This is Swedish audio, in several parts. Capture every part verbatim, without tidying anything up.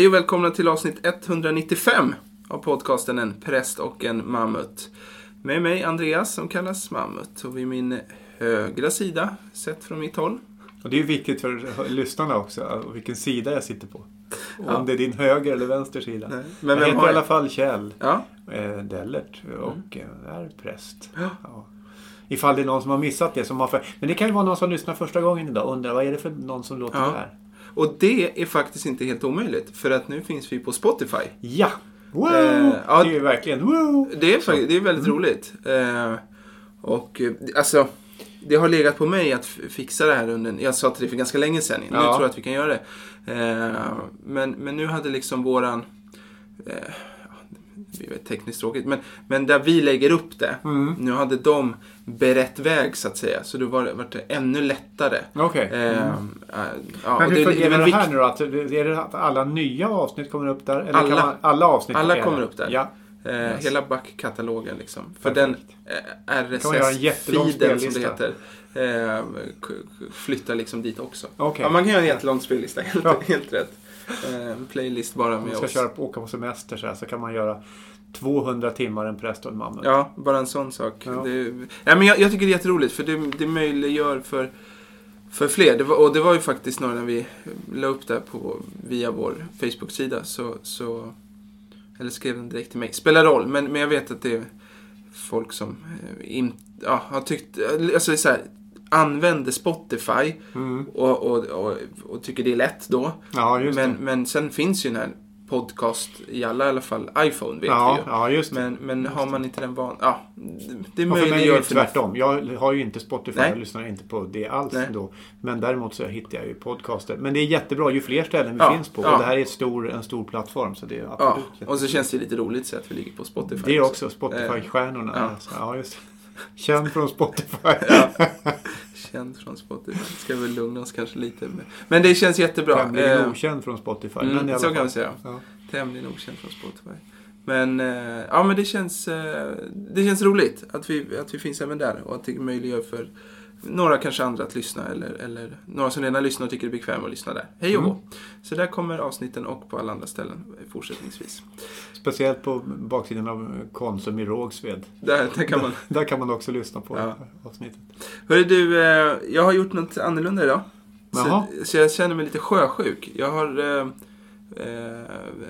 Hej och välkomna till avsnitt etthundranittiofem av podcasten En präst och en mammut. Med mig Andreas som kallas Mammut och vid min högra sida, sett från mitt håll. Och det är ju viktigt för lyssnarna också, vilken sida jag sitter på. Ja. Om det är din höger eller vänster sida. Nej. Men jag vem heter har... i alla fall Kjell ja. eh, Dellert och mm. är präst. Ja. Ja. Ifall det är någon som har missat det. Som har för... Men det kan ju vara någon som lyssnar första gången idag och undrar vad är det för någon som låter ja. det här. Och det är faktiskt inte helt omöjligt. För att nu finns vi på Spotify. Ja! Wow! Eh, ja, det är ju verkligen wow! Det är, faktiskt, det är väldigt mm. roligt. Eh, och alltså, det har legat på mig att fixa det här under... Jag sa till det för ganska länge sedan. Nu ja. tror jag att vi kan göra det. Eh, men, men nu hade liksom våran... Eh, det är tekniskt tråkigt. Men, men där vi lägger upp det. Mm. Nu hade de berett väg så att säga. Så det var, var det ännu lättare. Okej. Okay. Mm. Eh, ja, men hur det, fungerar det, det här nu då? Att, är det att alla nya avsnitt kommer upp där? Eller alla, kan man, alla avsnitt alla kommer upp där. Ja. Eh, yes. Hela backkatalogen liksom. För Perfekt. Den eh, R S S-feeden som det heter. Eh, k- flyttar liksom dit också. Okay. Ja, man kan göra en jättelång spellista. Helt, ja. helt rätt. En playlist bara med oss. Om man ska oss. köra på, åka på semester så, här, så kan man göra tvåhundra timmar en präst och en mammut. Ja, bara en sån sak. Ja. Det, ja, men jag, jag tycker det är jätteroligt för det, det möjliggör för, för fler. Det var, och det var ju faktiskt när vi la upp det på, via vår Facebook-sida så, så eller skrev den direkt till mig. Spelar roll, men, men jag vet att det är folk som in, ja, har tyckt, alltså det är så här, använder Spotify mm. och, och, och, och tycker det är lätt då. Ja, just men, det. men sen finns ju den här podcast i alla i alla fall iPhone vet ja, vi ju. Ja, just det. Men, men just har man inte den van... Ja, det är möjligt. För mig är det tvärtom. Jag har ju inte Spotify, Nej. jag lyssnar inte på det alls Nej. då. Men däremot så hittar jag ju podcaster. Men det är jättebra ju fler ställen vi ja, finns på. Ja. Och det här är ett stor, en stor plattform. Så det är absolut ja, och så känns det lite roligt så att vi ligger på Spotify. Det är också Spotify-stjärnorna. Ja. Alltså. Ja, just Känd från Spotify. Ja. Känd från Spotify. Ska vi lugna oss kanske lite. Med. Men det känns jättebra. Tämligen eh, okänd från Spotify. Mm, men i alla så fall. kan vi säga. Ja. Tämligen okänd från Spotify. Men, eh, ja, men det, känns, eh, det känns roligt att vi, att vi finns även där. Och att det möjliggör för några kanske andra att lyssna. Eller, eller några som redan lyssnar och tycker det är bekvämt att lyssna där. Hej och mm. Så där kommer avsnitten och på alla andra ställen fortsättningsvis. Speciellt på baksidan av Konsum i Rågsved. Där, där, kan man... där, där kan man också lyssna på ja. avsnittet. Hörru du, eh, jag har gjort något annorlunda idag. Så, så jag känner mig lite sjösjuk. Jag har eh, eh,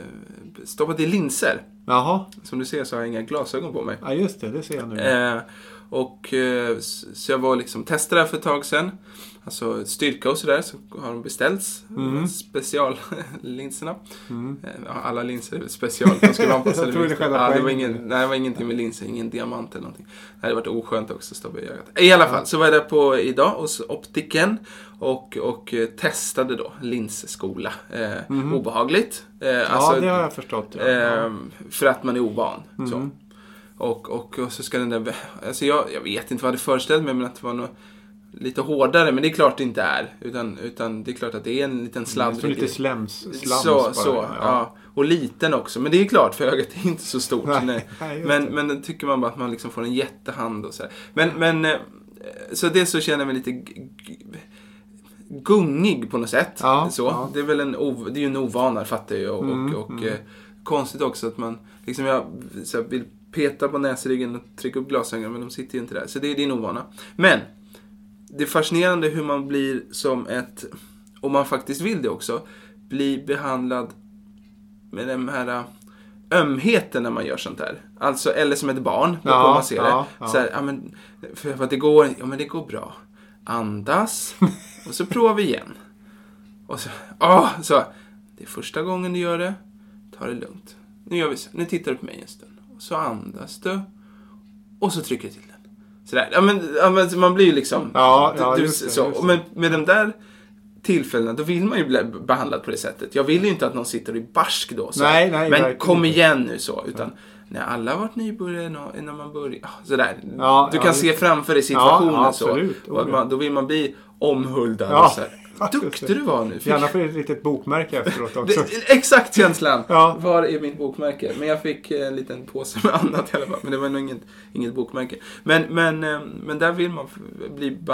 stoppat i linser. Jaha. Som du ser så har jag inga glasögon på mig. Ja just det, det ser jag nu. Eh, och eh, så jag var liksom testade där för ett tag sedan. Alltså styrka och sådär så har de beställts. Mm. Speciallinserna. Mm. Eh, alla linser är väl special. De ska vara anpassade. Jag tror det själva ja, det var ingen, nej, det var ingenting med linser. Ingen diamant eller någonting. Det hade varit oskönt också att stoppa i ögat. I alla fall ja. Så var jag där på idag hos optiken. Och, och testade då linsskola. Eh, mm. Obehagligt. Eh, ja, alltså, det har jag förstått. Ja. Eh, för att man är ovan. Mm. Så. Och, och, och så ska den där... Alltså jag, jag vet inte vad jag hade föreställt mig, men att det var något lite hårdare. Men det är klart det inte är. Utan, utan det är klart att det är en liten sladd. Det är lite slams, slams så, bara. Så, ja. Ja. Och liten också. Men det är klart, för ögat är inte så stort. Nej, nej. Men, men då tycker man bara att man liksom får en jättehand och så här. Men, men så det så känner jag mig lite... G- g- gungig på något sätt. Ja, så. Ja. Det är väl en, ov- det är ju en ovana, fattar jag. Och, mm, och, och mm. eh, konstigt också att man liksom jag så här, vill peta på näsryggen och trycka upp glasögonen, men de sitter ju inte där. Så det är din ovana. Men det är fascinerande hur man blir som ett, om man faktiskt vill det också, bli behandlad med den här ömheten när man gör sånt här. Alltså, eller som ett barn, då ja, man ser ja, det. ja. Så här, ja, men, för att det går, ja men det går bra. Andas. Och så provar vi igen. Och så, åh, så. Det är första gången du gör det. Ta det lugnt. Nu gör vi så. Nu tittar du på mig en stund. Och så andas du. Och så trycker du till den. Sådär. Ja, men, ja, men man blir ju liksom... Ja, ja du, just det, så. just det. Men med de där tillfällena, då vill man ju bli behandlad på det sättet. Jag vill ju inte att någon sitter i barsk då. Så. Nej, nej, men kom inte. igen nu så. Utan... När alla har varit nybörjare när man börjar. Sådär. Ja, du kan ja, se framför dig situationen ja, så. Och att man, då vill man bli omhuldad. Ja. Och så här. Duktig du var nu. Gärna för ett litet bokmärke efteråt också. Det, exakt känslan. Ja. Var är mitt bokmärke? Men jag fick en liten påse med annat i alla fall. Men det var nog inget, inget bokmärke. Men, men, men där vill man bli behandlad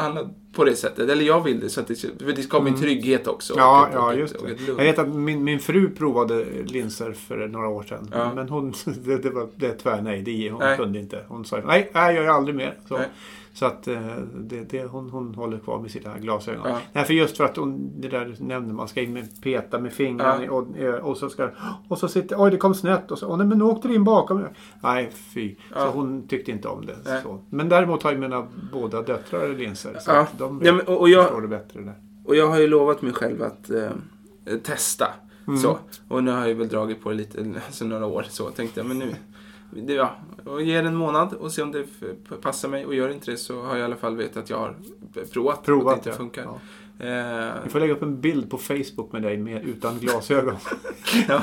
på det sättet. Eller jag vill det, så att det, för det skapar en trygghet också. Ja, och, ja och, just och, det. och jag vet att min, min fru provade linser för några år sedan. Ja. Men hon, det, det var det tvär nej. Det, hon nej. kunde inte. Hon sa nej, nej jag gör aldrig mer. Så, nej. så att det, det, hon, hon håller kvar med sina glasögon. Ja. Nej, för just för att hon, det där nämnde man ska in med, peta med fingrarna ja. och, och så ska och så sitter, oj det kom snett och så, och nej, men nu åkte det in bakom. Nej, fy. Ja. Så hon tyckte inte om det. Så. Men däremot har ju mina båda döttrar linser. Så ja. att de ja, men, och, och jag, förstår det bättre där. Och jag har ju lovat mig själv att eh, testa. Mm. Så. Och nu har jag väl dragit på det lite, alltså några år. Så tänkte jag, men nu, det, ja, och ge det en månad och se om det passar mig. Och gör inte det så har jag i alla fall vetat att jag har provat. Provat, och det inte ja. funkar. Ja. Eh, Vi får lägga upp en bild på Facebook med dig med, utan glasögon. ja.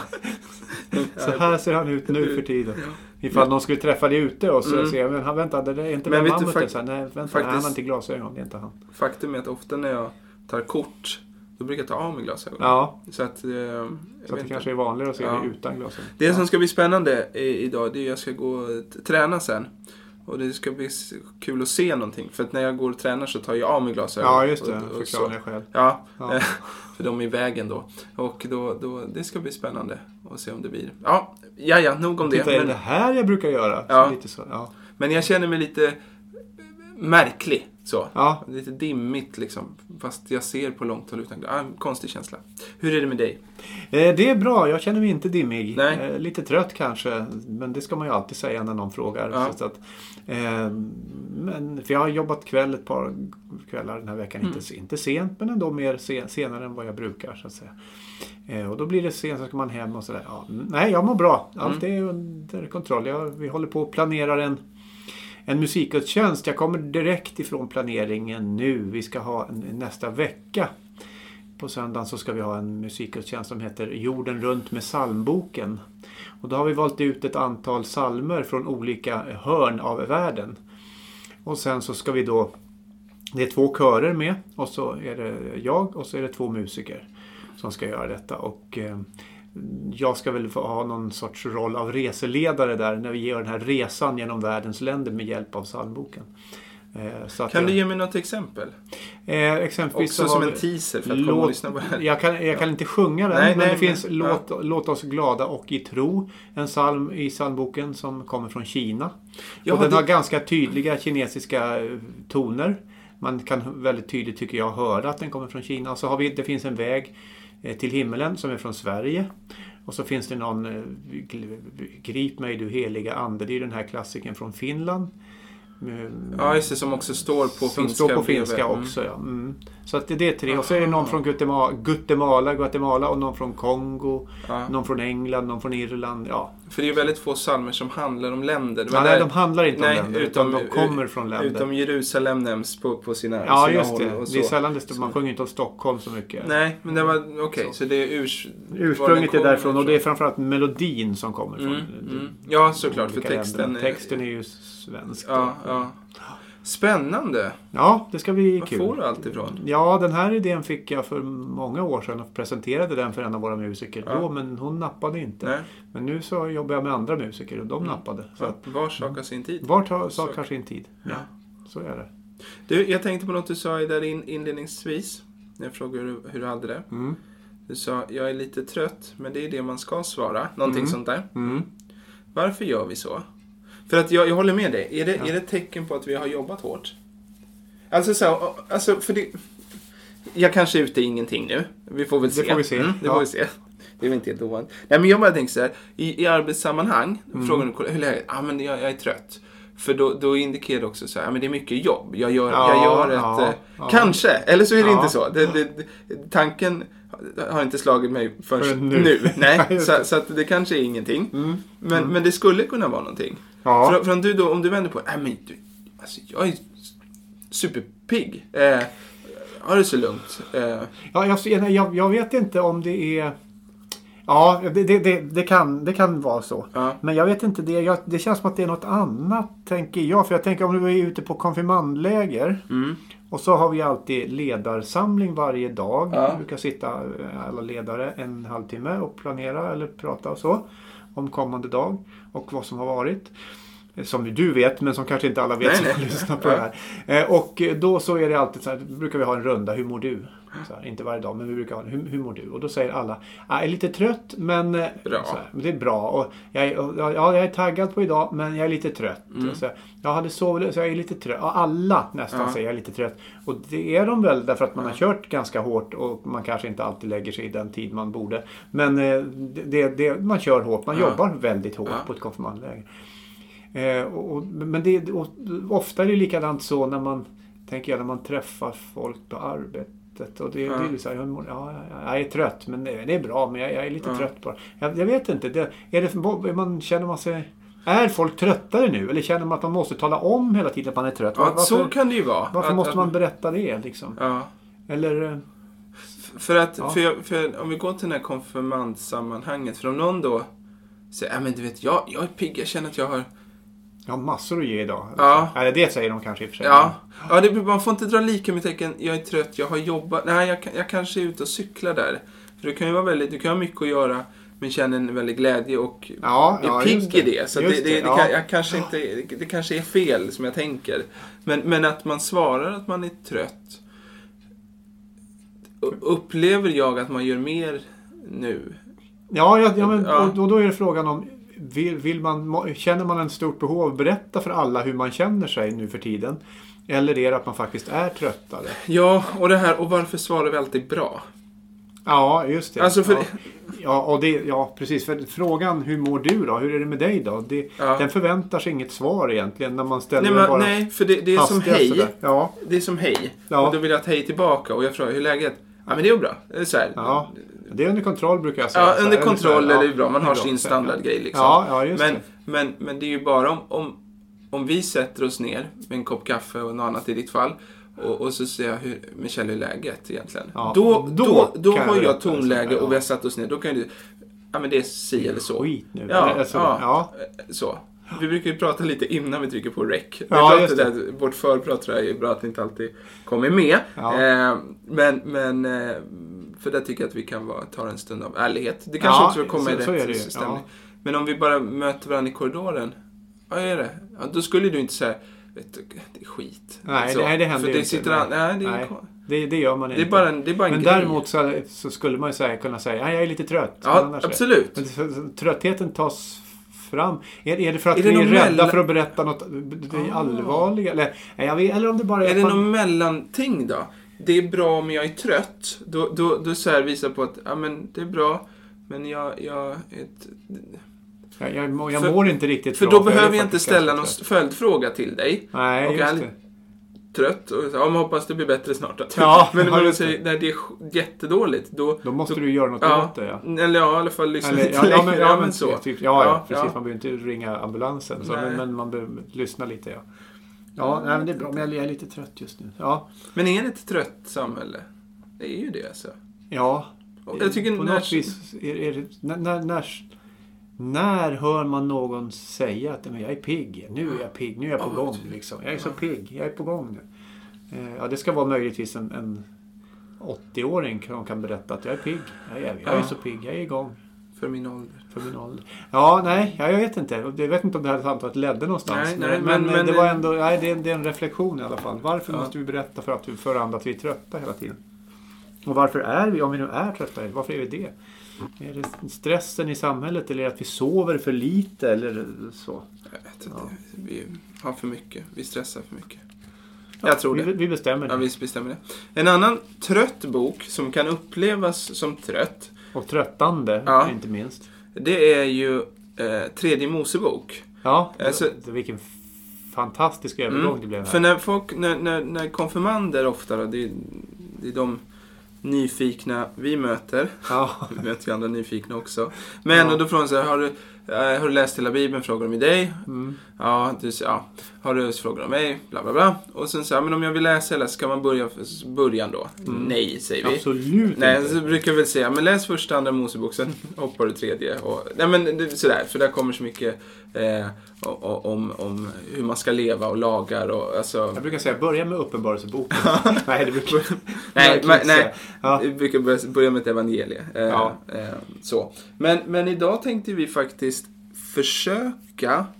Så här ser han ut nu för tiden. Ifall ja. någon skulle träffa dig ute och så mm. säger men han vänta, det är inte men den mammuten. Fakt- nej, vänta, faktiskt, han har inte glasögon, det är inte han. Faktum är att ofta när jag tar kort, då brukar jag ta av mig glasögon. Ja. Så att, eh, jag så att det kanske är vanligare att se ja. det utan glasögon. Det ja. som ska bli spännande i, idag, det är att jag ska gå och träna sen. Och det ska bli kul att se någonting. För att när jag går och tränar så tar jag av mig glasögon. Ja, just det. Och, och förklara dig själv. Ja, ja. För de är i vägen då. Och då, då, det ska bli spännande att se om det blir. Ja, ja, ja nog om det. Titta, men, är det här jag brukar göra? Ja. Så lite så, ja. Men jag känner mig lite märklig. Så. Ja. Lite dimmigt liksom. Fast jag ser på långt håll utan ah, konstig känsla. Hur är det med dig? Eh, det är bra. Jag känner mig inte dimmig. Nej. Eh, lite trött kanske. Men det ska man ju alltid säga när någon frågar. Ja. Så att, eh, men, för jag har jobbat kväll ett par kvällar den här veckan. Mm. Inte, inte sent, men ändå mer sen, senare än vad jag brukar. Så att säga. Eh, och då blir det sent, så ska man hem och sådär. Ja, nej, jag mår bra. Allt mm. är under kontroll. Jag, vi håller på att planera en En musikgudstjänst. Jag kommer direkt ifrån planeringen nu. Vi ska ha en, nästa vecka. På söndagen så ska vi ha en musikgudstjänst som heter Jorden runt med psalmboken. Och då har vi valt ut ett antal psalmer från olika hörn av världen. Och sen så ska vi då, det är två körer med. Och så är det jag och så är det två musiker som ska göra detta. Och eh, jag ska väl få ha någon sorts roll av reseledare där när vi gör den här resan genom världens länder med hjälp av psalmboken. Eh, så att kan jag, du ge mig något exempel? Eh, exempelvis också som en teaser för att komma och lyssna på det. Jag kan, jag kan inte sjunga den, nej, men nej, det finns men, låt, ja. låt oss glada och i tro. En psalm i psalmboken som kommer från Kina. Ja, och den det... har ganska tydliga kinesiska toner. Man kan väldigt tydligt, tycker jag, höra att den kommer från Kina. Och så har vi, det finns en väg till himmelen som är från Sverige. Och så finns det någon Grip mig du heliga ande. Det är den här klassiken från Finland. Ja, just det, som också står på som finska. Står på finska mm. också, ja. Mm. Så att det är det tre. Och så är det någon från Guatemala, Guatemala, Guatemala och någon från Kongo. Ja. Någon från England, någon från Irland. Ja. För det är ju väldigt få psalmer som handlar om länder. Ja, nej, de handlar inte nej, om länder, utom, utan de kommer från länder. Utom Jerusalem nämns på, på sina håll. Ja, just det. Och så. Det är sällan det, man sjunger inte om Stockholm så mycket. Nej, men det var okej. Okay, så. så det är urs, ursprunget är därifrån. Och det är framförallt melodin som kommer från. Mm, mm. Ja, såklart. För texten är, texten är ju svensk. Ja, ja. Spännande. Ja, det ska bli Var kul. Var får du allt ifrån? Ja, den här idén fick jag för många år sedan och presenterade den för en av våra musiker ja. då, men hon nappade inte. Nej. Men nu så jobbar jag med andra musiker och de mm. nappade. Så ja, att, var sak har sin tid. Var ta, sak har sin tid. Ja, ja, så är det. Du, jag tänkte på något du sa där in, inledningsvis. När jag frågade hur, hur du hade det. Mm. Du sa, jag är lite trött, men det är det man ska svara. Någonting mm. sånt där. Mm. Varför gör vi så? För att jag, jag håller med dig. Är det, ja. är det ett tecken på att vi har jobbat hårt? Alltså så, alltså för det... Jag kanske är ute i ingenting nu. Vi får väl se. Det får vi se. Mm, det ja. får vi se. Det är väl inte helt ovanligt. Nej, men jag bara tänker så här. I, i arbetssammanhang, mm. frågar du hur läget? Ja, men jag, jag är trött. För då, då indikerar det också så här, ja, men det är mycket jobb. Jag gör, ja, jag gör ett... Ja, eh, ja. Kanske, eller så är det ja. inte så. Det, det, tanken har inte slagit mig först För nu. nu. Nej, så, så att det kanske är ingenting. Mm. Men, mm. men det skulle kunna vara någonting. Ja. För, för om, du då, om du vänder på, nej men du, alltså jag är superpigg. Eh, har det så lugnt. Eh. Ja, jag, jag, jag vet inte om det är... Ja, det, det, det, det, kan, det kan vara så. Ja. Men jag vet inte, det, jag, det känns som att det är något annat, tänker jag. För jag tänker om du är ute på konfirmandläger. Mm. Och så har vi alltid ledarsamling varje dag. Ja. Vi brukar sitta alla ledare en halvtimme och planera eller prata och så. Om kommande dag och vad som har varit. som du vet, men som kanske inte alla vet nej, som nej. lyssnar på det här. Eh, och då så är det alltid så här, brukar vi ha en runda, hur mår du? Så här, inte varje dag, men vi brukar ha en, hur, hur mår du? Och då säger alla, jag är lite trött, men, bra. Så här, men det är bra. Och jag, är, och, ja, jag är taggad på idag, men jag är lite trött. Mm. Och så här, jag hade sovit, så jag är lite trött. Ja, alla nästan ja. säger jag är lite trött. Och det är de väl därför att man ja. har kört ganska hårt och man kanske inte alltid lägger sig i den tid man borde. Men eh, det, det, man kör hårt, man ja. jobbar väldigt hårt ja. på ett konfirmandläger. Eh, och, men det, och, ofta är det likadant så när man, tänker jag, när man träffar folk på arbetet. Och det, ja. det är så här, jag, ja, jag är trött, men det, det är bra, men jag, jag är lite ja. trött på det. Jag, jag vet inte, det, är det, man, känner man sig, är folk tröttare nu? Eller känner man att man måste tala om hela tiden att man är trött? Ja, varför, så kan det ju vara. Varför att, måste att, man berätta det liksom? Ja. Eller... För att, ja. för, för om vi går till den här konfirmandsammanhanget, för om någon då säger, ja men du vet, jag, jag är pigg, jag känner att jag har... Jag har massor att ge idag. Ja. Eller det säger de kanske i och för sig. Ja, ja det, man får inte dra lika med tecken, jag är trött, jag har jobbat, nej jag, jag kanske är ute och cyklar där. För det kan ju vara väldigt, du kan ha mycket att göra, men känner en väldig glädje och ja, är ja, pigg i det. Så det, det, det, ja. kan, jag kanske inte, det, det kanske är fel som jag tänker. Men, men att man svarar att man är trött, upplever jag att man gör mer nu. Ja, ja, ja men ja. Och, och då är det frågan om vill, vill man, känner man en stort behov av att berätta för alla hur man känner sig nu för tiden? Eller är det att man faktiskt är tröttare? Ja, och det här, och varför svarar vi alltid bra? Ja, just det. Alltså för... ja. Ja, och det, ja, precis. För frågan, hur mår du då? Hur är det med dig då? Det, ja. Den förväntar sig inget svar egentligen när man ställer nej, men, bara nej, för det, det är som hej. Ja. Det är som hej. Ja. Och då vill jag ett hej tillbaka och jag frågar, hur är läget? Ja, men det är bra. Det är så här. Ja. Det är under kontroll brukar jag säga. Ja, under kontroll är det ja, bra. Man har bra. sin standardgrej liksom. Ja, ja, just men, det. Men, men det är ju bara om, om, om vi sätter oss ner med en kopp kaffe och något annat i ditt fall. Och, och så säger jag, hur, Michelle, hur är läget egentligen? Ja, då då, då, då har jag, jag så, tonläge ja. och vi har satt oss ner. Då kan du, ja men det är si eller så. Skit nu. Ja, alltså, ja, ja. så. Vi brukar ju prata lite innan vi trycker på rec. Ja, just det. Där, vårt förprat tror jag är bra att det inte alltid kommer med. Ja. Eh, men, men eh, för där tycker jag att vi kan vara, ta en stund av ärlighet. Det kanske ja, också kommer i rätt det, stämning. ja. Men om vi bara möter varandra i korridoren. Vad är det? Ja, då skulle du inte säga, vet du, det är skit. Nej, så, nej det händer för det inte. Sitter nej. an, nej, det, är nej. Det, det gör man inte. Det är bara en, det är bara en Men grej. däremot så, så skulle man ju säga, kunna säga, ja, jag är lite trött. Ja, absolut. Men tröttheten tas fram. Är, är det för att är vi är rädda mellan... för att berätta något det är allvarliga? Eller, eller om det bara är... Är det man... någon mellanting då? Det är bra om jag är trött. Då, då, då så här visar på att ja, men det är bra, men jag... jag ett... Jag, jag, jag för, mår inte riktigt för bra. För då behöver jag inte ställa någon följdfråga till dig. Nej, och just jag det. Trött och ja, man hoppas det blir bättre snart. Ja, men om du säger när det är jättedåligt då då måste då, du göra något ja, åt det. Ja. Eller ja, i alla fall lyssna eller, lite ja, längre. Ja, men, ja, men så. Typ, ja, ja, ja, precis. ja. Man behöver inte ringa ambulansen. Så, men, men man behöver lyssna lite. Ja, ja nej, men det är bra. Men jag är lite trött just nu. Ja. Men är det ett trött samhälle? Det är ju det alltså. Ja. Och jag tycker på när... något vis är, är det, när, när, när, när hör man någon säga att men jag är pigg, nu är jag pigg, nu är jag på gång liksom. Jag är så pigg, jag är på gång nu. Eh, ja, det ska vara möjligtvis en, en åttio-åring som kan berätta att jag är pigg. Jag är, jag är så pigg, jag är igång. För min ålder. För min ålder. Ja, nej, jag vet inte. Jag vet inte om det här samtalet ledde någonstans. Nej, nej, men, men, men det var ändå, nej, det är, det är en reflektion i alla fall. Varför ja. måste vi berätta för, att vi, för andra att vi är trötta hela tiden? Och varför är vi, om vi nu är trötta, varför är vi det? Är det stressen i samhället eller att vi sover för lite eller så? Jag vet inte. Ja. Vi har för mycket. Vi stressar för mycket. Ja, jag tror vi, det. Vi bestämmer det. Ja, vi bestämmer det. En annan trött bok som kan upplevas som trött. Och tröttande, ja. Inte minst. Det är ju eh, Tredje Mosebok. Ja, alltså, det, vilken fantastisk övergång mm, det blev här. För när folk, när, när, när konfirmander ofta, då, det, det är de nyfikna vi möter. Ja. Vi möter ju andra nyfikna också. Men ja. och då frågar de så här, har du, äh, har du läst hela Bibeln? Frågar de i dig. Mm. Ja, du, ja. Har du frågar de mig? Bla bla bla. Och sen så här, men om jag vill läsa hela, ska man börja början då? Mm. Nej, säger vi. Absolut nej, inte. Så brukar vi väl säga, men läs första, andra Mosebok, sen hoppar du tredje. Och, nej men sådär, för där kommer så mycket eh, om, om hur man ska leva och lagar och alltså... Jag brukar säga, börja med Uppenbarelseboken. nej, det brukar nej, men, nej. Ja. Vi brukar börja, börja med ett evangelie. Eh, ja. eh, så. Men, men idag tänkte vi faktiskt försöka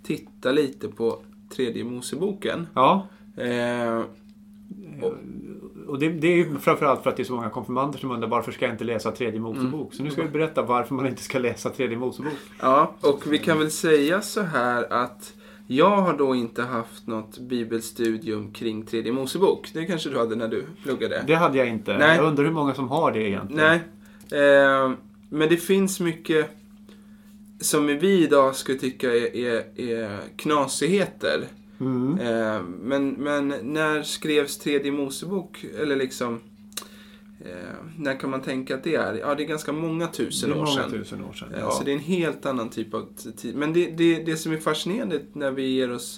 titta lite på tredje Moseboken. Ja. Eh, och och det, det är ju framförallt för att det är så många konfirmander som undrar varför ska jag inte läsa tredje Mosebok. Mm. Så nu ska vi berätta varför man inte ska läsa tredje Mosebok. Ja, och vi kan väl säga så här att jag har då inte haft något bibelstudium kring tredje Mosebok. Det kanske du hade när du pluggade. Det hade jag inte. Nej. Jag undrar hur många som har det egentligen. Nej, eh, men det finns mycket som vi idag skulle tycka är, är, är knasigheter. Mm. Eh, men, men när skrevs tredje Mosebok? Eller liksom... Eh, när kan man tänka att det är? Ja, det är ganska många tusen det är år många sedan. Tusen år sedan ja. eh, så det är en helt annan typ av tid. Men det, det, det som är fascinerande när vi ger oss,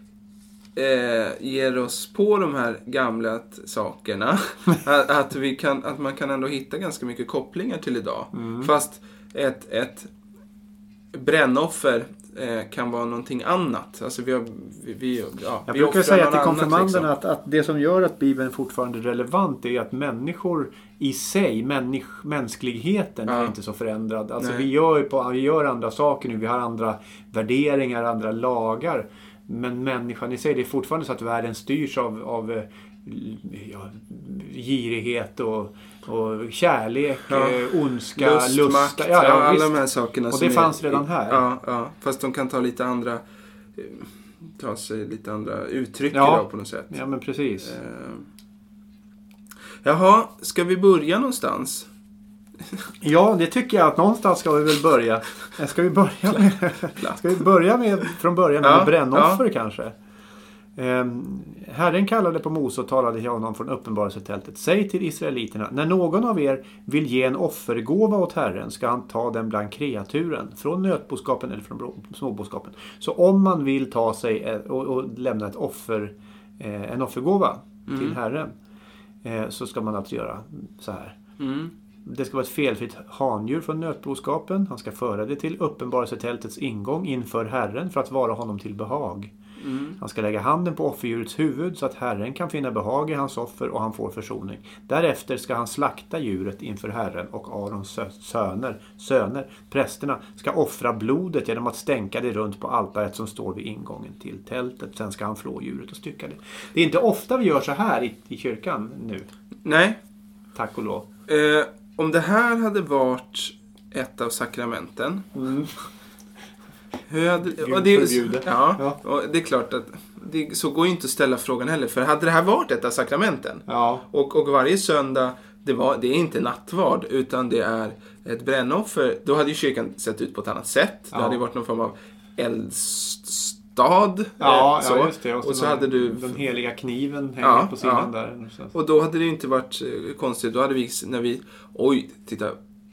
eh, ger oss på de här gamla t- sakerna. att, att, vi kan, att man kan ändå hitta ganska mycket kopplingar till idag. Mm. Fast ett, ett brännoffer eh, kan vara någonting annat. Alltså vi har, vi, vi, ja, jag vi brukar säga till konfirmanderna liksom. att, att det som gör att Bibeln fortfarande är relevant är att människor i sig, människ, mänskligheten ja. är inte så förändrad. Alltså vi gör, på, vi gör andra saker nu, vi har andra värderingar, andra lagar. Men människan i sig, det är fortfarande så att världen styrs av, av ja, girighet och, och kärlek, ja. ondska, lust, lust makt, ja, ja, alla visst. de här sakerna. Och det fanns är, redan här. Ja, ja, fast de kan ta lite andra ta sig lite andra uttryck ja. idag på något sätt. Ja, men precis. Eh. Jaha, ska vi börja någonstans? Ja, det tycker jag att någonstans ska vi väl börja. Ska vi börja med, ska vi börja med från början med ja, brännoffer ja. kanske? Um, Herren kallade på Mose och talade till honom från uppenbarelsetältet. Säg till israeliterna, när någon av er vill ge en offergåva åt Herren ska han ta den bland kreaturen, från nötboskapen eller från småboskapen. Så om man vill ta sig och, och lämna ett offer, eh, en offergåva mm. till Herren eh, så ska man alltså göra så här. Mm. Det ska vara ett felfritt handjur från nötboskapen. Han ska föra det till uppenbarelsetältets ingång inför Herren för att vara honom till behag. Mm. Han ska lägga handen på offerdjurets huvud så att Herren kan finna behag i hans offer och han får försoning. Därefter ska han slakta djuret inför Herren och Arons söner, söner, prästerna, ska offra blodet genom att stänka det runt på altaret som står vid ingången till tältet. Sen ska han flå djuret och stycka det. Det är inte ofta vi gör så här i, i kyrkan nu. Nej. Tack och lov. Eh, om det här hade varit ett av sakramenten... Mm. Hur hade, och det, ja, ja. Och det är klart att det, så går ju inte att ställa frågan heller. För hade det här varit ett av sakramenten ja. och, och varje söndag det, var, det är inte nattvard utan det är ett brännoffer, då hade ju kyrkan sett ut på ett annat sätt. Ja. Det hade varit någon form av eldstad. Ja, så. Ja, just det. Och så, och så hade du den heliga kniven hänger ja, på sidan ja. där. Och då hade det ju inte varit konstigt. Då hade vi, när vi, oj, titta.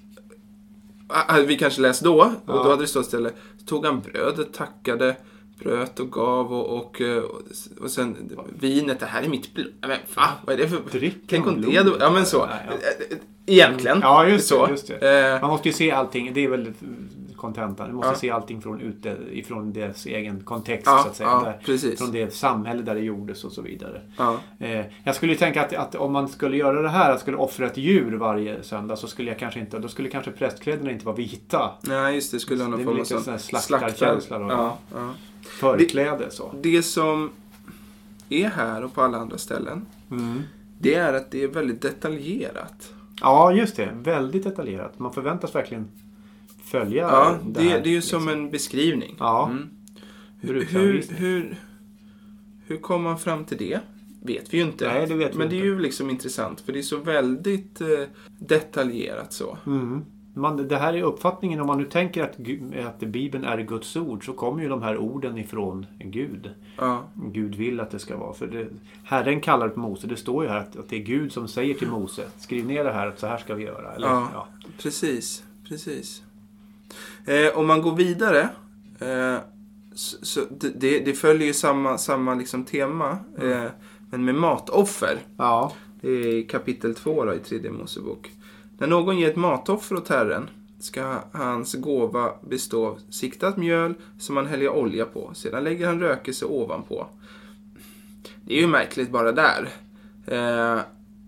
Hade vi kanske läst då, och ja. då hade det stått istället, tog han brödet, tackade, bröt och gav och, och, och sen vinet, det här är mitt blod. Men va? Vad är det för... Drick Tänk om det då? Ja, men så. Ja, ja. Egentligen. Ja, just så. det. Just det. Man måste ju se allting, det är väl kontentan. Man måste ja. se allting från, ute, ifrån deras egen kontext, ja, så att säga. Ja, där, precis. från det samhälle där det gjordes och så vidare. Ja. Eh, jag skulle ju tänka att, att om man skulle göra det här, att skulle offra ett djur varje söndag, så skulle jag kanske inte, då skulle kanske prästkläderna inte vara vita. Nej, just det. Skulle ha någon form av sån slaktarkänsla då. Ja, ja. Förkläde så. Det som är här och på alla andra ställen, mm. det är att det är väldigt detaljerat. Ja, just det. Väldigt detaljerat. Man förväntas verkligen följa ja, det det, här. det är ju liksom. som en beskrivning. Ja. Mm. Hur, hur, hur, hur kom man fram till det? Vet vi ju inte. Nej, det vet vi Men inte. det är ju liksom intressant, för det är så väldigt eh, detaljerat så. Mm. Man, det här är uppfattningen, om man nu tänker att, att Bibeln är Guds ord, så kommer ju de här orden ifrån Gud. Ja. Gud vill att det ska vara. För det, Herren kallar på Mose, det står ju här att, att det är Gud som säger till Mose, skriv ner det här att så här ska vi göra. Eller, ja, ja, precis. precis. Eh, om man går vidare, eh, så, så det, det följer ju samma, samma liksom tema, eh, men med matoffer. Ja. Det är kapitel två då, i tredje Mosebok. När någon ger ett matoffer åt Herren ska hans gåva bestå av siktat mjöl som han häller olja på. Sedan lägger han rökelse ovanpå. Det är ju märkligt bara där. Eh,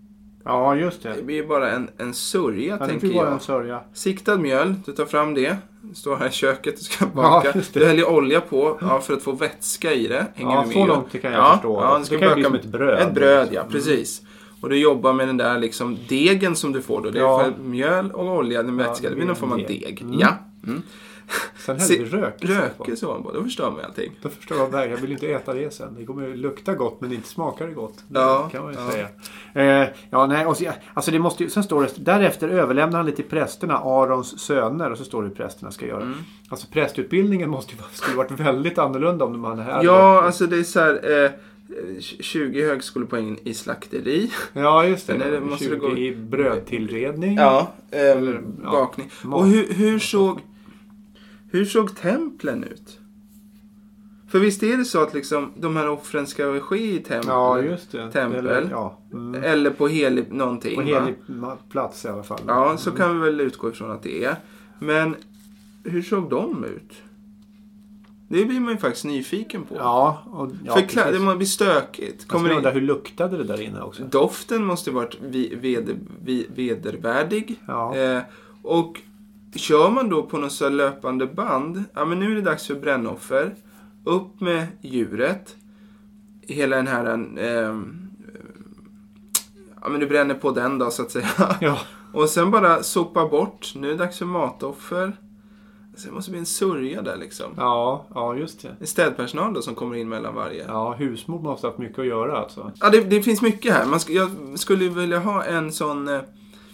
Ja, just det. Det blir bara en, en sörja, Ja, tänker det blir bara jag. en sörja. Siktad mjöl, du tar fram det. Du står här i köket och ska baka. Ja, du häller olja på ja, för att få vätska i det. Hänger Ja, med så ju. långt det kan jag ja, förstå. Ja, det kan ju bli som ett bröd. Ett bröd, ja, precis. Mm. Och du jobbar med den där liksom degen som du får då. Det är ja. för mjöl och olja, den vätska. Ja, det blir någon form av deg. Mm. Ja. Mm. Sen häller vi rökelse Rökelse på. Då förstår man allting. Då förstår jag väl. Jag vill inte äta det sen. Det kommer lukta gott men inte smakar det gott. Det ja, kan man ju ja. säga. Eh, ja, nej. Och så, alltså det måste ju, sen står det, därefter överlämnar han det till prästerna, Arons söner. Och så står det hur prästerna ska göra. Mm. Alltså prästutbildningen måste ju skulle varit väldigt annorlunda om man är här. Ja, varit. Alltså det är så här... Eh, tjugo högskolepoäng i slakteri. Ja, just det. det måste tjugo gå... i brödtillredning. Ja, eh, Eller, bakning. Ja, och hur, hur såg hur såg templen ut? För visst är det så att liksom, de här offren ska ske i tempel? Ja, just det. Tempel. Eller, ja. mm. Eller på helig någonting. På helig va? plats i alla fall. Ja, så mm. kan vi väl utgå ifrån att det är. Men hur såg de ut? Det blir man ju faktiskt nyfiken på. Ja, och, ja för klä- det måste bli stökigt. Kommer in... hur luktade det där inne också? Doften måste varit veder, vedervärdig. Ja. Eh, och kör man då på något så löpande band. Ja, men nu är det dags för brännoffer. Upp med djuret. Hela den här... Eh, ja, men du bränner på den då så att säga. Ja. Och sen bara sopa bort. Nu är det dags för matoffer. Så det måste bli en sörja där liksom. Ja, ja just det. En städpersonal då som kommer in mellan varje. Ja, husmor måste ha haft mycket att göra alltså. Ja, det, det finns mycket här. Man sk- jag skulle vilja ha en sån eh,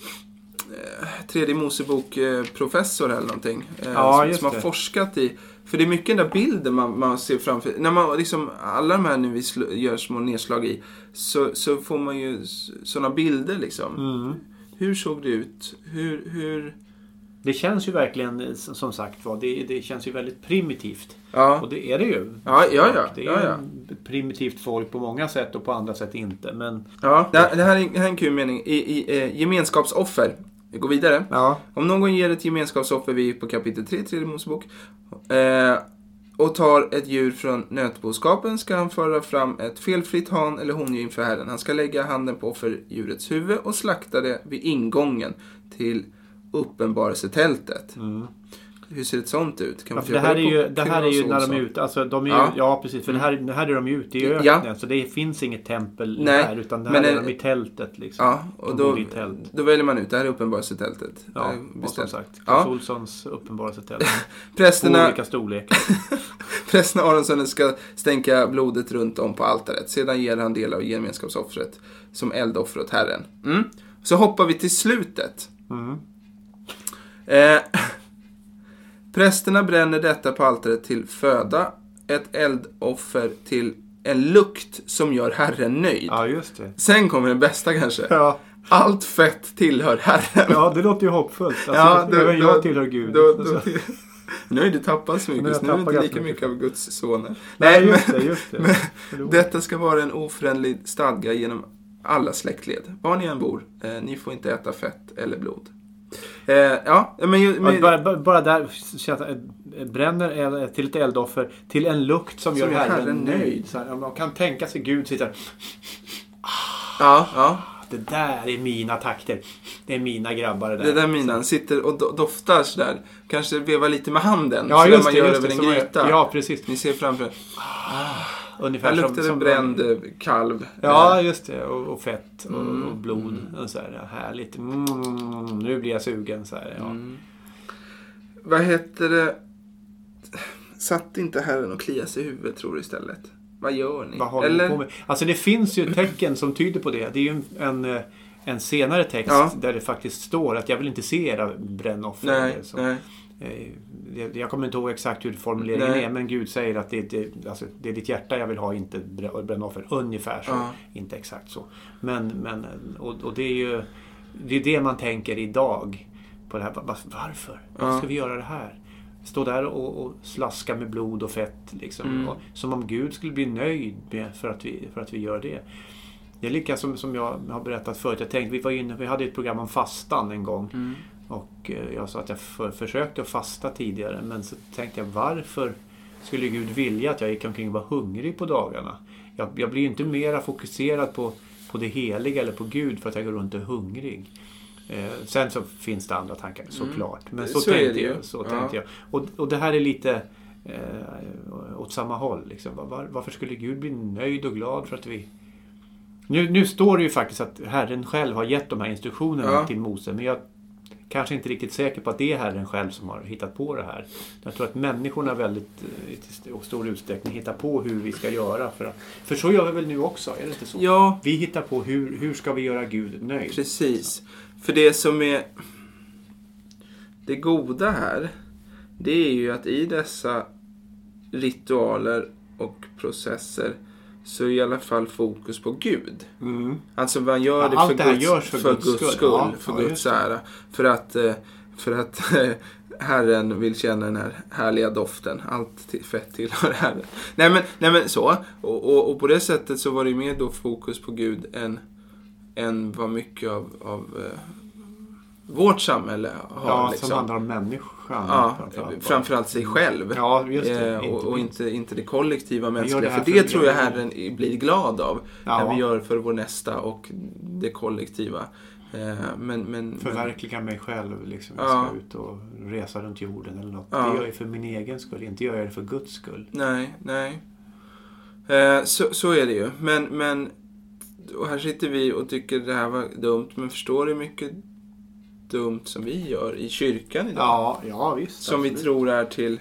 tredje Mosebok-professor eller någonting. Eh, ja, som, just som har det. forskat i. För det är mycket den där bilden man, man ser framför. När man liksom, alla de här nu vi sl- gör små nedslag i. Så, så får man ju såna bilder liksom. Mm. Hur såg det ut? Hur... hur... Det känns ju verkligen, som sagt var, det, det känns ju väldigt primitivt. Ja. Och det är det ju. Ja, ja, ja. Det är ja, ja. ett primitivt folk på många sätt och på andra sätt inte. Men... Ja, det här, det här är en kul mening. I, i eh, gemenskapsoffer. Vi går vidare. Ja. Om någon ger ett gemenskapsoffer, vi är på kapitel tre, tredje Mosebok. Eh, och tar ett djur från nötboskapen ska han föra fram ett felfritt han eller hondjur inför Herren. Han ska lägga handen på offerdjurets huvud och slakta det vid ingången till uppenbarelsetältet. Mm. Hur ser ett sånt ut? Kan ja, det här är ju, det här är ju när de är ute. Alltså, de är ju, ja. ja, precis. För det här, det här är de ju ute i öknen. Ja. Så det finns inget tempel Nej, här. Utan det här men är de i tältet. Liksom. Ja, och då, då väljer man ut. Det här är uppenbarelsetältet. Ja, och som sagt. Claes ja. Olssons uppenbarelsetält. Prästerna, olika storlekar. Prästerna Aronsson ska stänka blodet runt om på altaret. Sedan ger han del av gemenskapsoffret som eldoffer åt Herren. Mm. Så hoppar vi till slutet. Mm. Eh, prästerna bränner detta på altaret till föda, ett eldoffer till en lukt som gör Herren nöjd. Ja, just det. Sen kommer den bästa kanske. Ja. Allt fett tillhör Herren. Ja, det låter ju hoppfullt. Alltså, ja, då, även jag då, tillhör Gud. Då, då, till... Nu är det tappat så mycket, nu, så nu är det inte lika mycket, mycket av Guds soner. Nej, just det, just det. Men, detta ska vara en oförändlig stadga genom alla släktled. Var ni än bor, eh, ni får inte äta fett eller blod. Eh, ja, men, men... Bara, bara där bränner till ett eldoffer till en lukt som, som gör Herren, herren nöjd. Så här, man kan tänka sig Gud sitter. Ja, ja. Det där är mina takter. Det är mina grabbar det där. Det där är mina. Han sitter och do- doftar så där. Kanske vevar lite med handen. Ja, så just man det, gör just över det, en gryta. Ja, precis. Ni ser framför. Ah, ungefär här luktar som, det som bränd som... kalv. Ja, just det. Och, och fett och, mm. och blod. Och så här, ja, härligt. Mm, nu blir jag sugen. Så här, ja. Mm. Vad heter det? Satt inte Herren och kliar sig i huvudet, tror du istället? Vad gör ni? Vad har Eller? På med? Alltså det finns ju tecken som tyder på det. Det är ju en, en, en senare text ja. Där det faktiskt står att jag vill inte se era brännoffer. Nej, så. nej. Jag, jag kommer inte ihåg exakt hur formuleringen nej. Är, men Gud säger att det, det, alltså, det är ditt hjärta jag vill ha, inte brännoffer. Ungefär så, ja. Inte exakt så. Men, men och, och det är ju det, är det man tänker idag på det här. Varför? Varför ja. Ska vi göra det här? Stå där och, och slaska med blod och fett liksom. Mm. Och, som om Gud skulle bli nöjd med för att vi, för att vi gör det. Det är lika som, som jag har berättat förut. Jag tänkte, vi, var inne, vi hade ett program om fastan en gång. Mm. Och jag sa att jag för, försökte att fasta tidigare. Men så tänkte jag, varför skulle Gud vilja att jag gick omkring och var hungrig på dagarna? Jag, jag blir ju inte mera fokuserad på, på det heliga eller på Gud för att jag går runt och är hungrig. Eh, sen så finns det andra tankar såklart. Men så, så tänkte är jag. Så ja. tänkte jag. Och, och det här är lite eh, åt samma håll. Liksom. Var, varför skulle Gud bli nöjd och glad för att vi... Nu, nu står det ju faktiskt att Herren själv har gett de här instruktionerna ja. till Mose. Men jag kanske inte riktigt säker på att det är Herren själv som har hittat på det här. Jag tror att människorna väldigt i stor utsträckning hittar på hur vi ska göra. För, att, för så gör vi väl nu också, är det inte så? Ja. Vi hittar på hur, hur ska vi göra Gud nöjd. Precis. För det som är det goda här, det är ju att i dessa ritualer och processer så är i alla fall fokus på Gud. Mm. Alltså man gör det ja, för, det här Guds, görs för, för Guds Guds skull, skull, ja, för ja, Guds ära. För att, för att Herren vill känna den här härliga doften. Allt till, fett tillhör Herren. Nej men, nej men så. Och, och, och på det sättet så var det mer då fokus på Gud än, än vad mycket av, av uh, vårt samhälle har. Ja, liksom. som handlar om människan. Ja, framförallt, framförallt sig själv. Ja, just det. Eh, och, och inte, inte det kollektiva mänskliga. Det för för det tror jag Herren blir glad av. Ja. När vi gör för vår nästa och det kollektiva. Eh, men, men, Förverkliga mig själv. Liksom. Jag ja. ska ut och resa runt jorden eller något. Ja. Det gör jag för min egen skull. Inte gör jag det för Guds skull. Nej, nej. Eh, så, så är det ju. Men, men och här sitter vi och tycker det här var dumt. Men förstår du mycket dumt som vi gör i kyrkan idag? Ja, ja visst. Som absolut. vi tror är till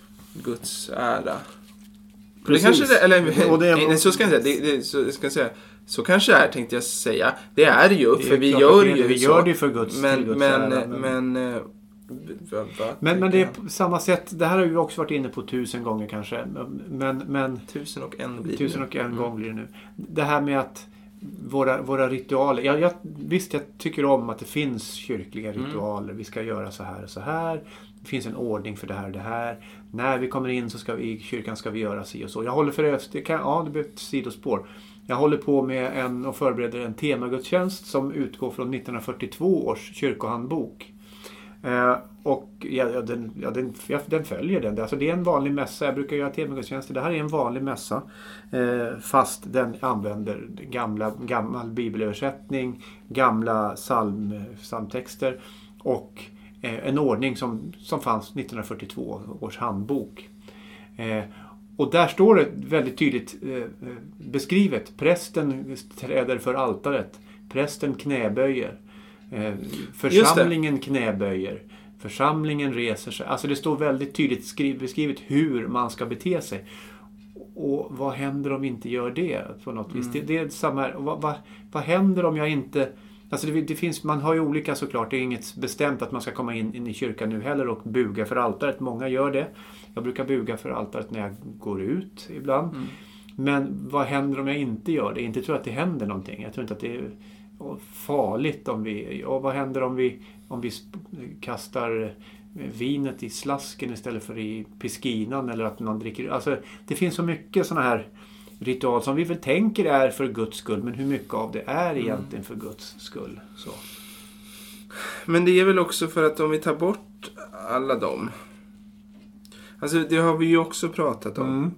Guds ära. Precis. Det kanske det, eller och det är, nej, så ska jag säga, det, det, så ska jag säga. Så kanske det är, tänkte jag säga. Det är det ju, det är för vi klart gör det, ju vi så. gör det ju för Guds, men, till Guds men, ära. Men, men, va, va, men, men det är på samma sätt, det här har vi också varit inne på tusen gånger kanske. Men, men tusen och en blir det. Tusen och en mm. gång blir det nu. Det här med att våra, våra ritualer. Jag, jag, visst, jag tycker om att det finns kyrkliga ritualer. Mm. Vi ska göra så här och så här. Det finns en ordning för det här och det här. När vi kommer in så ska vi, i kyrkan ska vi göra si och så. Jag håller för övrigt, det kan, ja det blir ett sidospår. Jag håller på med en och förbereder en temagudstjänst som utgår från nittonhundrafyrtiotvå års kyrkohandbok. Eh, och ja, ja, den, ja, den, ja, den följer den. Alltså det är en vanlig mässa. Jag brukar göra temagudstjänster. Det här är en vanlig mässa. Eh, fast den använder gamla, gammal bibelöversättning, gamla psalm, psalmtexter och eh, en ordning som, som fanns nittonhundrafyrtiotvå års handbok. Eh, och där står det väldigt tydligt eh, beskrivet. Prästen träder för altaret. Prästen knäböjer. Eh, församlingen knäböjer. Församlingen reser sig. Alltså det står väldigt tydligt skriv, beskrivet hur man ska bete sig. Och vad händer om vi inte gör det på något vis? Mm. Det, det är samma här. Vad, vad, vad händer om jag inte... Alltså det, det finns, man har ju olika såklart. Det är inget bestämt att man ska komma in, in i kyrkan nu heller och buga för altaret. Många gör det. Jag brukar buga för altaret när jag går ut ibland. Mm. Men vad händer om jag inte gör det? Jag inte tror att det händer någonting. Jag tror inte att det är farligt om vi... Och vad händer om vi, om vi kastar vinet i slasken istället för i piskinan eller att någon dricker... Alltså det finns så mycket såna här ritual som vi väl tänker är för Guds skull, men hur mycket av det är egentligen mm. för Guds skull. Så. Men det är väl också för att om vi tar bort alla dem, alltså det har vi ju också pratat om. Mm.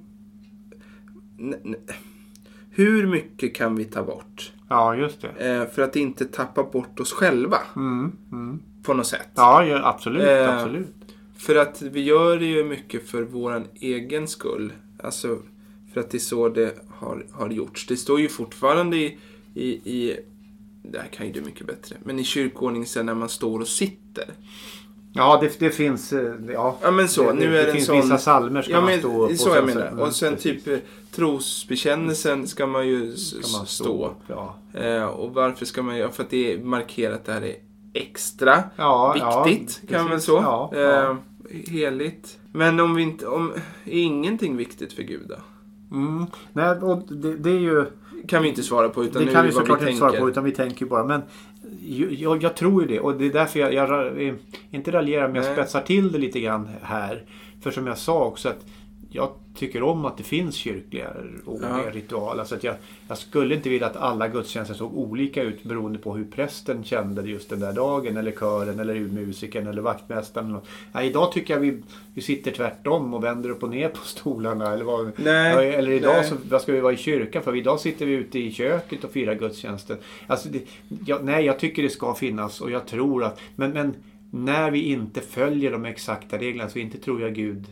N- n- hur mycket kan vi ta bort? Ja, just det. Eh, för att inte tappa bort oss själva. Mm. Mm. På något sätt. Ja, ja absolut, eh, absolut. För att vi gör det ju mycket för våran egen skull. Alltså för att det är så det har, har gjorts. Det står ju fortfarande i, i, i... Det här kan ju du mycket bättre. Men i kyrkoordningen sen när man står och sitter. Ja, det, det finns... Ja, ja men så. Det, nu är det det finns en sån... vissa salmer ska ja, man men, stå på. Så jag menar. Mm, och sen precis. Typ trosbekännelsen ska man ju ska man stå. stå. Ja. Eh, och varför ska man göra? För att det är markerat att det här är extra ja, viktigt. Ja, kan man så. Ja, eh, ja. Heligt. Men om vi inte... Om, är ingenting viktigt för Gud då? Mm. Nej, och det, det är ju... Kan vi inte svara på utan det nu kan vi vad såklart vi inte svara på utan vi tänker bara. Men jag, jag tror ju det. Och det är därför jag, jag inte raljerar men jag spetsar till det lite grann här. För som jag sa också att jag tycker om att det finns kyrkliga ja. ritualer. Så att jag, jag skulle inte vilja att alla gudstjänster såg olika ut beroende på hur prästen kände just den där dagen. Eller kören, eller musikern, eller vaktmästaren. Ja, idag tycker jag vi, vi sitter tvärtom och vänder upp och ner på stolarna. Eller, vad, nej, eller idag nej. Så vad ska vi vara i kyrkan? För idag sitter vi ute i köket och firar gudstjänsten. Alltså det, jag, nej, jag tycker det ska finnas och jag tror att... Men, men när vi inte följer de exakta reglerna så inte tror jag Gud...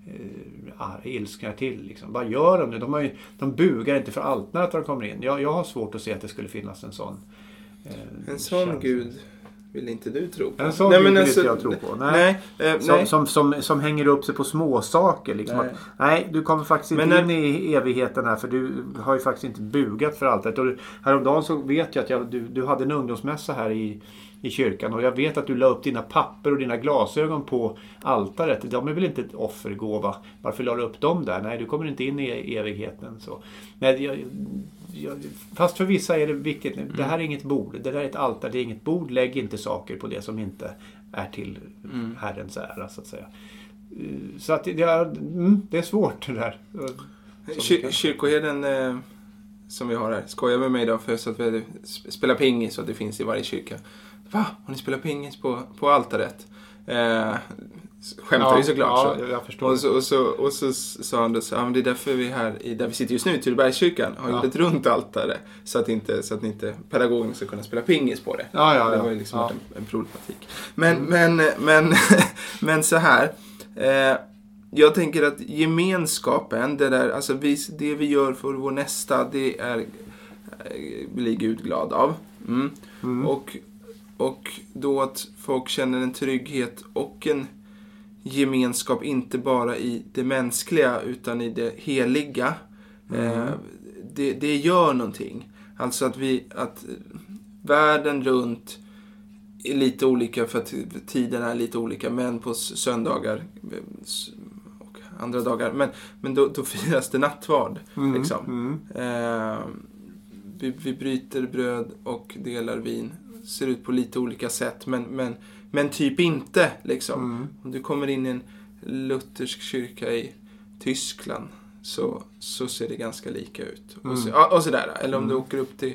Ja, ilsknar till liksom. Vad gör de nu? De, har ju, de bugar inte för allt när de kommer in. Jag, jag har svårt att se att det skulle finnas en sån eh, En sån känsla. Gud vill inte du tro på. En sån nej, Gud vill alltså, inte jag tro på. Nej. Nej, eh, som, nej. Som, som, som hänger upp sig på små saker liksom. Nej. Att, nej, du kommer faktiskt inte Men, in i evigheten här för du har ju faktiskt inte bugat för allt. Och häromdagen så vet jag att jag, du, du hade en ungdomsmässa här i i kyrkan och jag vet att du la upp dina papper och dina glasögon på altaret. De är väl inte ett offergåva. Varför la du upp dem där? Nej, du kommer inte in i evigheten. Så. Nej, jag, jag, fast för vissa är det viktigt. Mm. Det här är inget bord. Det där är ett altare. Det är inget bord. Lägg inte saker på det som inte är till mm. Herrens ära så att säga. Så att det är, det är svårt det där. Kyr- kyrkoherden eh, som vi har här skojar med mig idag för så att vi spelar pingis så att det finns i varje kyrka. Va? Har ni spelat pingis på, på altaret? Eh, skämtar ju ja, såklart. Ja, så. jag förstår. Och så, och så, och så sa han då så, ja, men det är därför vi är här i, där vi sitter just nu, i Turebergskyrkan, har ja. gjort ett runt altare. Så att inte, så att inte pedagogerna ska kunna spela pingis på det. Ja, ja, ja. Det var ju liksom ja. en, en problematik. Men, mm. men, men, men så här. Eh, jag tänker att gemenskapen, det där, alltså vi, det vi gör för vår nästa, det är blir Gud glad av. Mm. Mm. Och Och då att folk känner en trygghet och en gemenskap inte bara i det mänskliga utan i det heliga. Mm. Eh, det, det gör någonting. Alltså att vi att världen runt är lite olika för att tiden är lite olika, men på söndagar och andra dagar. Men, men då, då firas det nattvard. Mm. Liksom. Mm. Eh, vi, vi bryter bröd och delar vin. Ser ut på lite olika sätt, men, men, men typ inte liksom. Mm. Om du kommer in i en luthersk kyrka i Tyskland så, så ser det ganska lika ut. Mm. Och, så, och sådär. Eller om mm. du åker upp till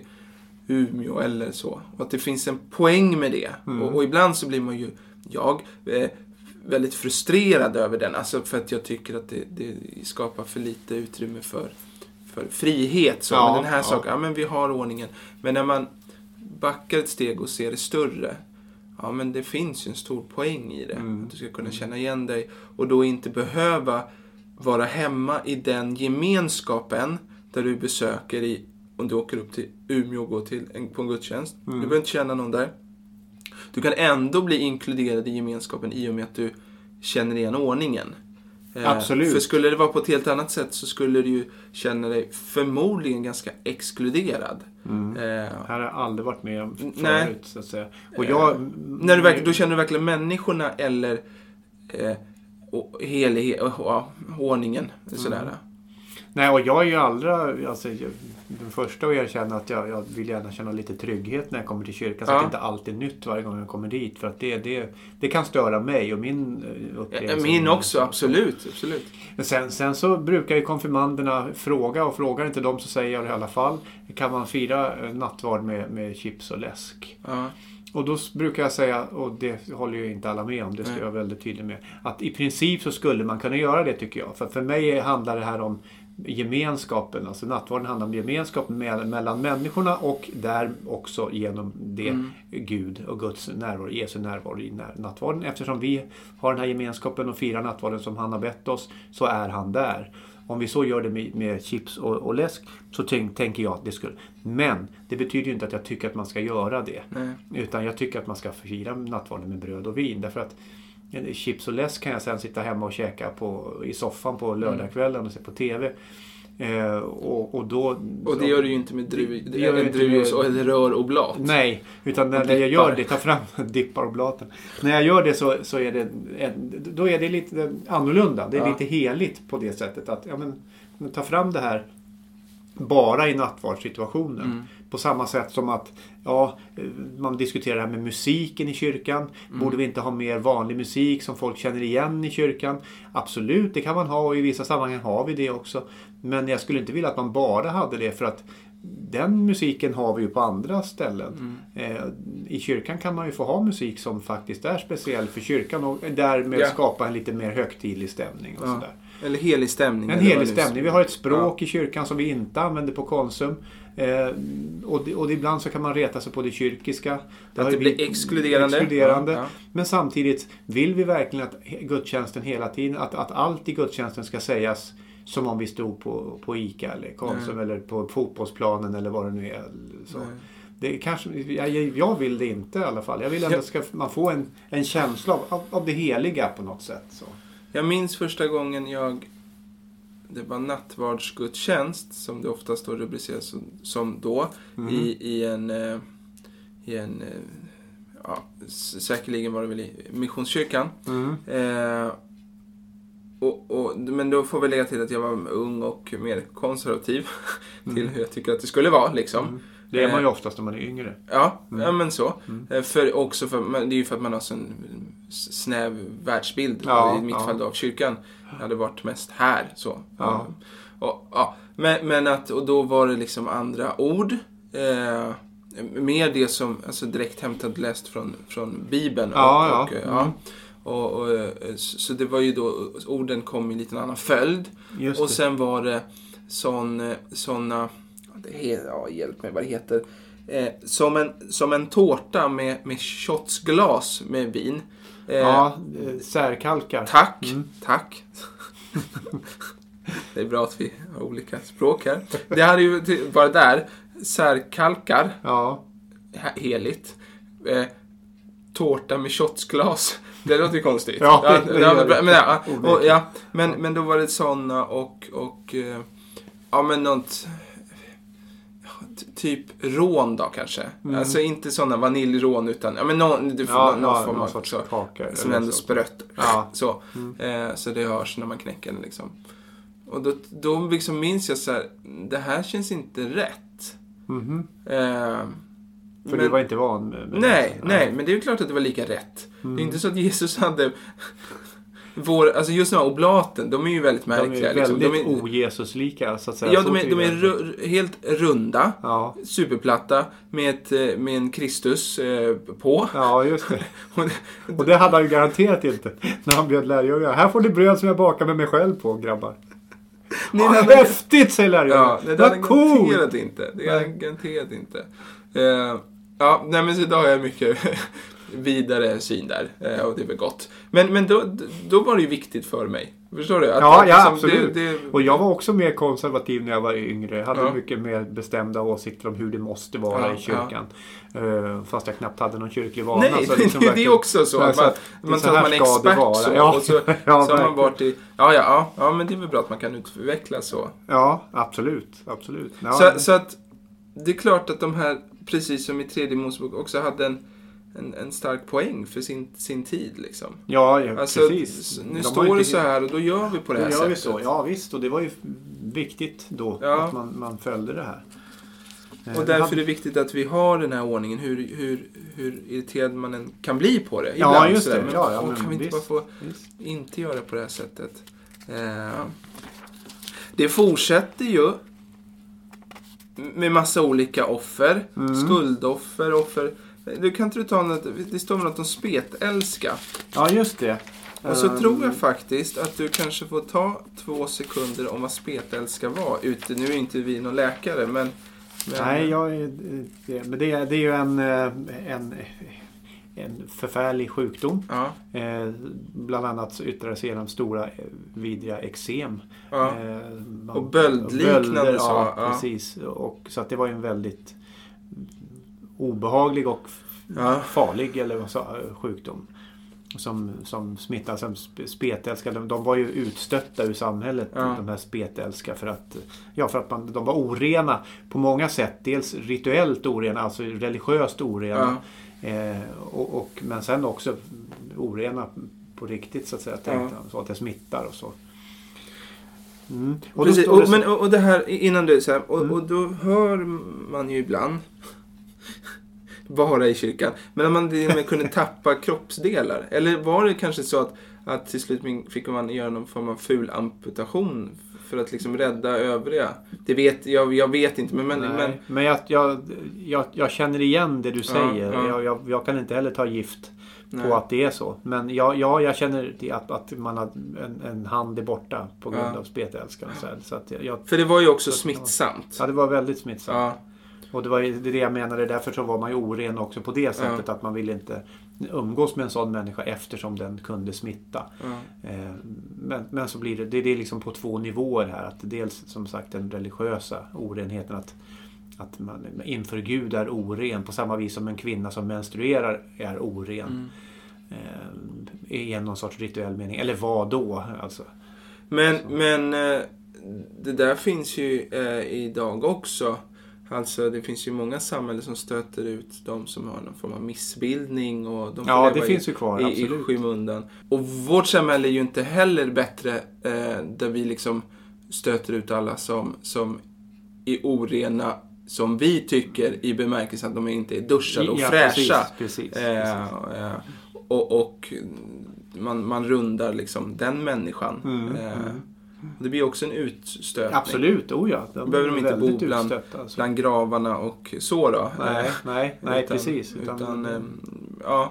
Umeå eller så. Och att det finns en poäng med det. Mm. Och, och ibland så blir man ju, jag, eh, väldigt frustrerad över den. Alltså för att jag tycker att det, det skapar för lite utrymme för, för frihet. Så. Ja, men den här ja. saken, ja men vi har ordningen. Men när man backar ett steg och ser det större, ja men det finns ju en stor poäng i det. Mm. Att du ska kunna känna igen dig och då inte behöva vara hemma i den gemenskapen där du besöker i, om du åker upp till Umeå och går till en, på en gudstjänst. Mm. Du behöver inte känna någon där. Du kan ändå bli inkluderad i gemenskapen i och med att du känner igen ordningen. Absolut. För skulle det vara på ett helt annat sätt så skulle du ju känna dig förmodligen ganska exkluderad. Mm. Eh, här har jag aldrig varit med om förut, nej. så att säga. Och jag, eh, när du verkligen, då känner du verkligen människorna eller eh, och helighet och, och, och ordningen. Sådär. Mm. Nej, och jag är ju allra, alltså, den första att erkänna att jag, jag vill gärna känna lite trygghet när jag kommer till kyrkan. Så ja. att det inte alltid är nytt varje gång jag kommer dit. För att det, det, det kan störa mig och min upplevelse. Ja, min också, absolut. absolut. Men sen, sen så brukar ju konfirmanderna fråga, och frågar inte dem så säger jag det i alla fall. Kan man fira nattvard med, med chips och läsk? Ja. Och då brukar jag säga, och det håller ju inte alla med om, det ska jag vara väldigt tydlig med, att i princip så skulle man kunna göra det tycker jag. För för mig handlar det här om gemenskapen, alltså nattvarden handlar om gemenskap med, mellan människorna och där också genom det mm. Gud och Guds närvaro, Jesu närvaro i nattvarden. Eftersom vi har den här gemenskapen och firar nattvarden som han har bett oss, så är han där. Om vi så gör det med, med chips och, och läsk så tänk, tänker jag att det skulle. Men det betyder ju inte att jag tycker att man ska göra det. Nej. Utan jag tycker att man ska fira nattvarden med bröd och vin. Därför att chips och läsk kan jag sen sitta hemma och käka på, i soffan på lördagskvällen och se på tv. Eh, och, och, då, och det gör du ju inte med druvjus eller röroblat. Nej, utan när, när jag gör det, tar fram dippar oblaten. När jag gör det så, så är det då är det lite annorlunda. Det är ja. lite heligt på det sättet att ja, men, ta fram det här bara i nattvardssituationen. Mm. På samma sätt som att ja, man diskuterar det här med musiken i kyrkan. Mm. Borde vi inte ha mer vanlig musik som folk känner igen i kyrkan? Absolut, det kan man ha och i vissa sammanhang har vi det också. Men jag skulle inte vilja att man bara hade det för att den musiken har vi ju på andra ställen. Mm. Eh, I kyrkan kan man ju få ha musik som faktiskt är speciell för kyrkan och därmed ja. skapa en lite mer högtidlig stämning och ja. sådär. Eller helig stämning. En helig stämning. Vi har ett språk ja. i kyrkan som vi inte använder på Konsum. Eh, och, det, och ibland så kan man reta sig på det kyrkiska. Det att det blir exkluderande. exkluderande. Ja, ja. Men samtidigt vill vi verkligen att gudstjänsten hela tiden, att, att allt i gudstjänsten ska sägas som om vi stod på, på Ica eller Konsum Nej. eller på fotbollsplanen eller vad det nu är. Så. Det är kanske, jag, jag vill det inte i alla fall. Jag vill ändå ska man få en, en känsla av, av det heliga på något sätt. Så. Jag minns första gången jag det var nattvardsgudstjänst som det oftast står rubriceras som, som då mm. i, i en eh, i en eh, ja, säkerligen var det väl i Missionskyrkan. Mm. Eh, och, och, men då får vi lägga till att jag var ung och mer konservativ mm. till hur jag tycker att det skulle vara liksom. Mm. Det är man ju oftast när man är yngre. Ja, mm. ja men så. Mm. För också för, det är ju för att man har en snäv världsbild. Ja, i mitt ja. fall då av kyrkan. Det hade varit mest här. Så. Ja. Och, ja. Men, men att, och då var det liksom andra ord. Eh, mer det som alltså direkt hämtat läst från, från Bibeln. Ja, och, ja. Och, ja. Och, och, så det var ju då, orden kom i lite annan följd. Just och det. sen var det sån, såna... Ja, hjälp mig vad det heter. Eh, som, en, som en tårta med, med shotsglas med vin. Eh, ja, särkalkar. Tack, mm. tack. Det är bra att vi har olika språk här. Det hade ju varit där. Särkalkar. Ja. Heligt. Eh, tårta med shotsglas. Det låter ju konstigt. Ja, ja, det, det ja, men, men, ja, och, ja, men, ja. men då var det såna och, och ja men något... Typ rån då kanske. Mm. Alltså inte sådana vaniljrån utan ja men någon du får ja, någon ja, form av sorts kaka som ändå så. sprött. Ja. Så Mm. eh, så det hörs när man knäcker den liksom. Och då då liksom minns jag så här, det här känns inte rätt. Mhm. Eh, För men, du var inte van med, med nej, det. nej, men det är ju klart att det var lika rätt. Mm. Det är inte så att Jesus hade Vår, alltså just de här oblaten, de är ju väldigt märkliga. De är väldigt liksom. de är, ojesuslika så att säga. Ja, de är, de är ru, helt runda, ja. superplatta, med, ett, med en Kristus eh, på. Ja, just det. och, det och det hade han ju garanterat inte när han bjöd lärjungar. Här får ni bröd som jag bakar med mig själv på, grabbar. Nej, ah, hade, häftigt, säger lärjungar. Ja, det hade cool. garanterat inte. Det hade garanterat inte. Uh, ja, nej men så idag har jag mycket... vidare syn där och det är väl gott. Men, men då, då var det ju viktigt för mig. Förstår du? Att, ja, att, ja liksom, absolut. Det, det... Och jag var också mer konservativ när jag var yngre. Jag hade ja. mycket mer bestämda åsikter om hur det måste vara ja, i kyrkan. Ja. Uh, fast jag knappt hade någon kyrklig vana. Nej, så liksom det, det är också så. Att man, man tror att man är expert så. Ja. Och så, ja, så har man varit i... Ja, ja, ja, ja, men det är väl bra att man kan utveckla så. Ja, absolut. absolut. Ja, så, så att det är klart att de här, precis som i tredje Mosebok, också hade en En, en stark poäng för sin, sin tid liksom. Ja, ja alltså, precis. Nu De står inte... det så här och då gör vi på det här gör sättet. Vi så. Ja visst, och det var ju viktigt då ja. att man, man följde det här. Och därför är det viktigt att vi har den här ordningen, hur, hur, hur irriterad man än kan bli på det. Ibland, ja, just det. Men, ja, ja, och men, kan vi inte visst, bara få visst. inte göra på det här sättet. Eh, det fortsätter ju med massa olika offer. Mm. Skuldoffer, offer... Du kan inte du ta något, det står något om spetälska. Ja, just det. Och så um, tror jag faktiskt att du kanske får ta två sekunder om vad spetälska var. Ute, nu är inte vi någon läkare, men... men nej, jag är, men det, är, det är ju en, en, en förfärlig sjukdom. Ja. Eh, bland annat så yttrar sig genom stora vidriga eksem. Ja. Eh, och böldliknande så. Ja, ja, precis. Och, så att det var ju en väldigt... obehaglig och ja. farlig eller vad sa, sjukdom som, som smittar som spetälska. De, de var ju utstötta ur samhället, ja. de här spetälska, för att, ja, för att man, de var orena på många sätt. Dels rituellt orena, alltså religiöst orena. Ja. Eh, och, och, men sen också orena på riktigt så att säga. Ja. Så att det smittar och så. Mm. Och, Precis, då och, det men, och, och det här innan du så här, och, Mm. och då hör man ju ibland bara i kyrkan, men att man till och med kunde tappa kroppsdelar. Eller var det kanske så att, att till slut fick man göra någon form av ful amputation för att liksom rädda övriga? Det vet jag, jag vet inte, men men, men... men jag, jag, jag, jag känner igen det du säger. Ja, ja. Jag, jag, jag kan inte heller ta gift på Nej. att det är så. Men jag, ja, jag känner det att, att man har en, en hand är borta på grund Ja. av spetälskan. Så, så att jag, För det var ju också så, smittsamt. Ja, det var väldigt smittsamt. Ja. Och det var det, det jag menade, därför så var man ju oren också på det sättet, ja. Att man ville inte umgås med en sån människa eftersom den kunde smitta. Ja. Eh, men, men så blir det, det är liksom på två nivåer här. Att dels som sagt den religiösa orenheten, att, att man inför Gud är oren på samma vis som en kvinna som menstruerar är oren. Mm. Eh, I någon sorts rituell mening. Eller vad då? Alltså. Men, men det där finns ju eh, idag också. Alltså det finns ju många samhällen som stöter ut de som har någon form av missbildning och de får ja, det leva finns i, ju kvar, i, absolut. i skymundan. Och vårt samhälle är ju inte heller bättre eh, där vi liksom stöter ut alla som, som är orena, som vi tycker, i bemärkelsen att de inte är duschade och ja, fräscha. Precis, precis, eh, precis. Eh, och och man, man rundar liksom den människan. Mm, eh, mm. Det blir också en utstötning. Absolut, oh ja. De behöver de inte bo bland, utstött, alltså. bland gravarna och så då. Nej, nej, nej utan, precis. Utan, utan, utan, ja.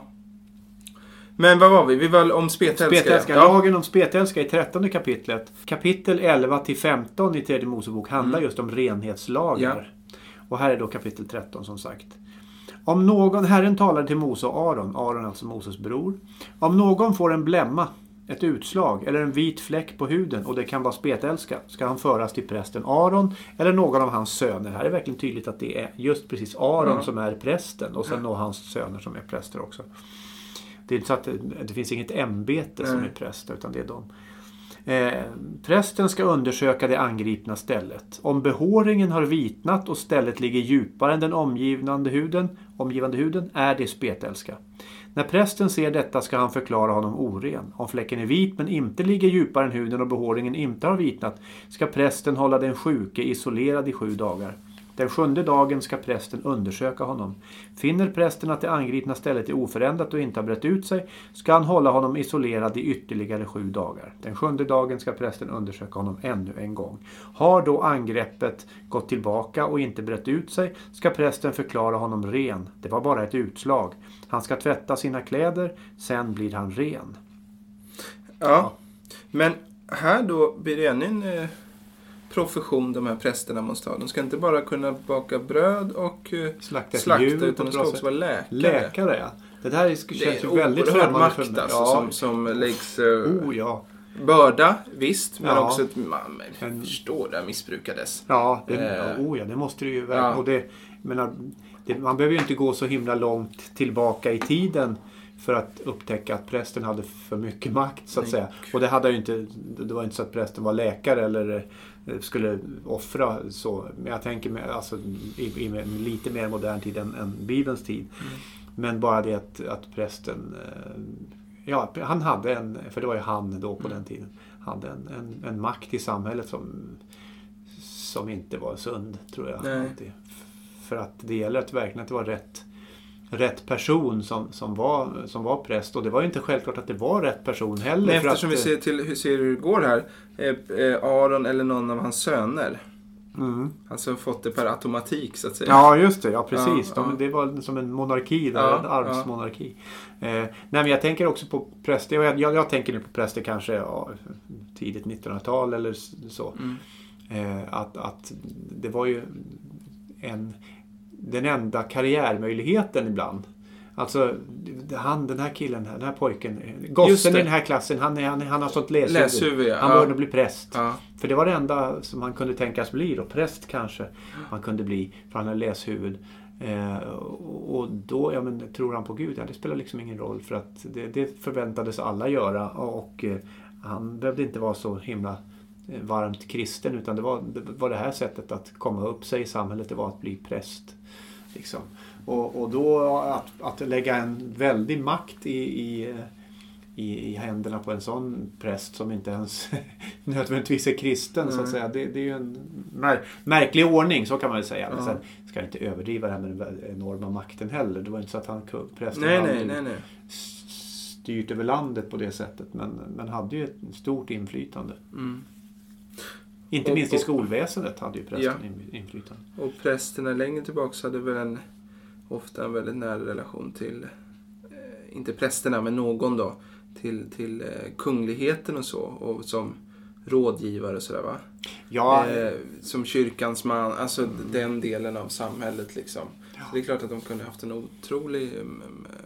Men vad var vi? Vi var om spetälska. Spetälska. Ja. Lagen om spetälska i trettonde kapitlet. Kapitel elva till femton i tredje Mosebok handlar mm. just om renhetslagar. Ja. Och här är då kapitel tretton som sagt. Om någon, Herren talade till Mose och Aron, Aron alltså Moses bror. Om någon får en blämma, ett utslag eller en vit fläck på huden och det kan vara spetälska, ska han föras till prästen Aron eller någon av hans söner. Här är verkligen tydligt att det är just precis Aron mm. som är prästen och sen mm. några hans söner som är präster också. Det är inte så att det, det finns inget ämbete mm. som är präst, utan det är de. Eh, prästen ska undersöka det angripna stället. Om behåringen har vitnat och stället ligger djupare än den omgivande huden, omgivande huden är det spetälska. När prästen ser detta ska han förklara honom oren. Om fläcken är vit men inte ligger djupare än huden och behåringen inte har vitnat ska prästen hålla den sjuke isolerad i sju dagar. Den sjunde dagen ska prästen undersöka honom. Finner prästen att det angripna stället är oförändrat och inte har brett ut sig ska han hålla honom isolerad i ytterligare sju dagar. Den sjunde dagen ska prästen undersöka honom ännu en gång. Har då angreppet gått tillbaka och inte brett ut sig ska prästen förklara honom ren. Det var bara ett utslag. Han ska tvätta sina kläder, sen blir han ren. Ja, ja. Men här då blir det ännu en eh, profession de här prästerna måste ha. De ska inte bara kunna baka bröd och eh, slakta, slakta utan de ska också vara läkare. Läkare, ja. Det här känns det är ju väldigt främmande makt för mig. alltså, Ja. som, som läggs eh, oh, ja. börda, visst, men ja. också att man en... förstår det missbrukades. Ja, det, eh. oh, ja, det måste det ju verkligen. Ja. Och det, menar, det, man behöver ju inte gå så himla långt tillbaka i tiden för att upptäcka att prästen hade för mycket makt så att säga. Och det hade ju inte, det var inte så att prästen var läkare eller skulle offra så. Men jag tänker med, alltså, i, i lite mer modern tid än, än Bibelns tid. Mm. Men bara det att, att prästen, ja, han hade en, för det var ju han då på mm. den tiden, hade en, en, en makt i samhället som, som inte var sund, tror jag. Nej. För att det gäller att verkligen att det var rätt rätt person som, som, var, som var präst. Och det var ju inte självklart att det var rätt person heller. Men eftersom för att, vi ser, till, hur, ser hur det går här. Eh, Aron eller någon av hans söner. Mm. Alltså har fått det per automatik så att säga. Ja, just det. Ja, precis. Ja, De, ja. Det var som en monarki, där, ja, en arvsmonarki. Ja. Eh, nej, men jag tänker också på präster. Jag, jag, jag tänker nu på präster kanske ja, tidigt nittonhundratal eller så. Mm. Eh, att, att det var ju en... den enda karriärmöjligheten ibland. Alltså han, den här killen, den här pojken, gossen i den här klassen, han, är, han, han har sånt läshuvud. läshuvud ja. Han ja. borde bli präst. Ja. För det var det enda som han kunde tänkas bli då. Präst kanske han kunde bli, för han har läshuvud. Eh, och då, ja men tror han på Gud? Ja, det spelar liksom ingen roll för att det, det förväntades alla göra. Och eh, han behövde inte vara så himla varmt kristen, utan det var, det var det här sättet att komma upp sig i samhället, det var att bli präst. Liksom. Och, och då att, att lägga en väldig makt i, i, i, i händerna på en sån präst som inte ens nödvändigtvis är kristen mm. så att säga. Det, det är ju en mär, märklig ordning, så kan man väl säga. Men sen ska jag inte överdriva det här med den enorma makten heller. Det var inte så att han prästen nej, hade nej, nej, nej. styrt över landet på det sättet, men, men hade ju ett stort inflytande. Mm. Inte och, minst i skolväsendet hade ju prästen ja. inflytande. Och prästerna längre tillbaka hade väl en, ofta en väldigt nära relation till, eh, inte prästerna men någon då, till, till eh, kungligheten och så, och som rådgivare och sådär va? Ja. Eh, som kyrkans man, alltså mm. den delen av samhället liksom. Ja. Så det är klart att de kunde haft en otrolig um,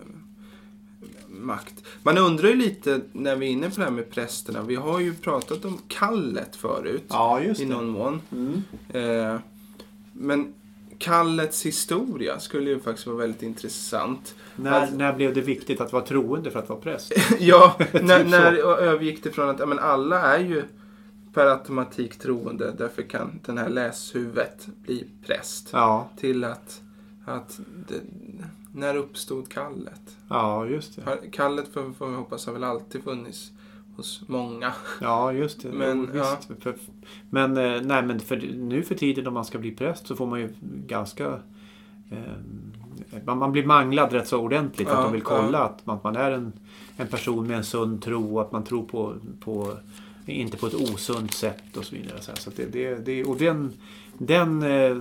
makt. Man undrar ju lite när vi är inne på det här med prästerna. Vi har ju pratat om kallet förut. Ja, just det. I någon mån. Mm. Eh, men kallets historia skulle ju faktiskt vara väldigt intressant. När, att, när blev det viktigt att vara troende för att vara präst? ja, när, när övergick det från att ja, men alla är ju per automatik troende. Därför kan den här läshuvudet bli präst. Ja. Till att, att det, när uppstod kallet? Ja, just det. Kallet får, får vi hoppas har väl alltid funnits hos många. Ja, just det. Men, jo, ja. för, men, nej, men för, nu för tiden om man ska bli präst så får man ju ganska... Eh, man, man blir manglad rätt så ordentligt. Ja, att de vill kolla ja. att man, man är en, en person med en sund tro. Att man tror på... på inte på ett osunt sätt och så vidare. Så det, det, det, och den... den eh,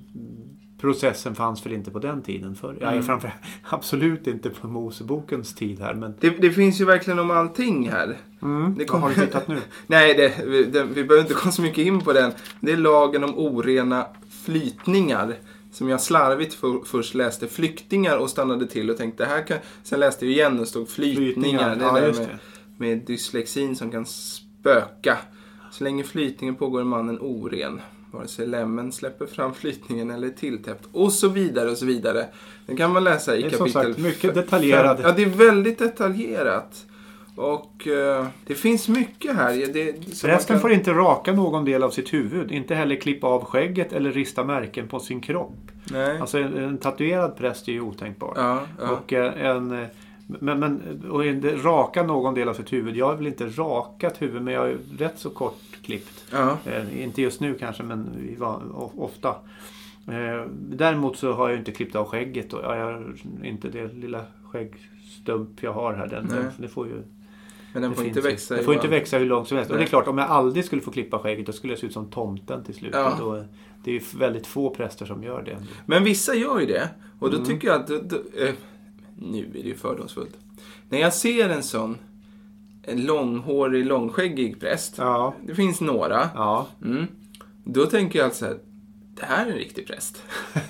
processen fanns väl inte på den tiden för. Jag är mm. framför absolut inte på Mosebokens tid här. Men... Det, det finns ju verkligen om allting här. Mm. Det kom... Vad har du tittat nu? Nej, det, vi, det, vi behöver inte komma så mycket in på den. Det är lagen om orena flytningar. Som jag slarvigt för, först läste flyktingar och stannade till och tänkte här kan... Sen läste jag igen och stod flytningar. flytningar. Det är ja, där med, med dyslexin som kan spöka. Så länge flytningen pågår är mannen oren. Vare sig lämmen släpper fram flytningen eller tilltäppt. Och så vidare och så vidare. Den kan man läsa i det är kapitel... Som sagt, mycket detaljerat. Ja, det är väldigt detaljerat. Och uh, det finns mycket här. Det, Prästen kan... får inte raka någon del av sitt huvud. Inte heller klippa av skägget eller rista märken på sin kropp. Nej. Alltså en, en tatuerad präst är ju otänkbar. Ja, ja. Och en... Men, men och inte raka någon del av sitt huvud. Jag har väl inte rakat huvud, men jag är rätt så kort klippt. Ja. Eh, inte just nu kanske, men ofta. Eh, däremot så har jag inte klippt av skägget. Och jag har inte det lilla skäggstump jag har här. Den, den, det får ju... Men den det får inte växa. Det får inte växa hur långt som helst. Nej. Och det är klart, om jag aldrig skulle få klippa skägget, då skulle jag se ut som tomten till slut. Ja. Då, det är ju väldigt få präster som gör det. Men vissa gör ju det. Och då mm. tycker jag att... Då, då, eh, nu är det ju fördomsfullt. När jag ser en sån en långhårig, långskäggig präst. Ja. Det finns några. Ja. Mm, då tänker jag alltså här, det här är en riktig präst.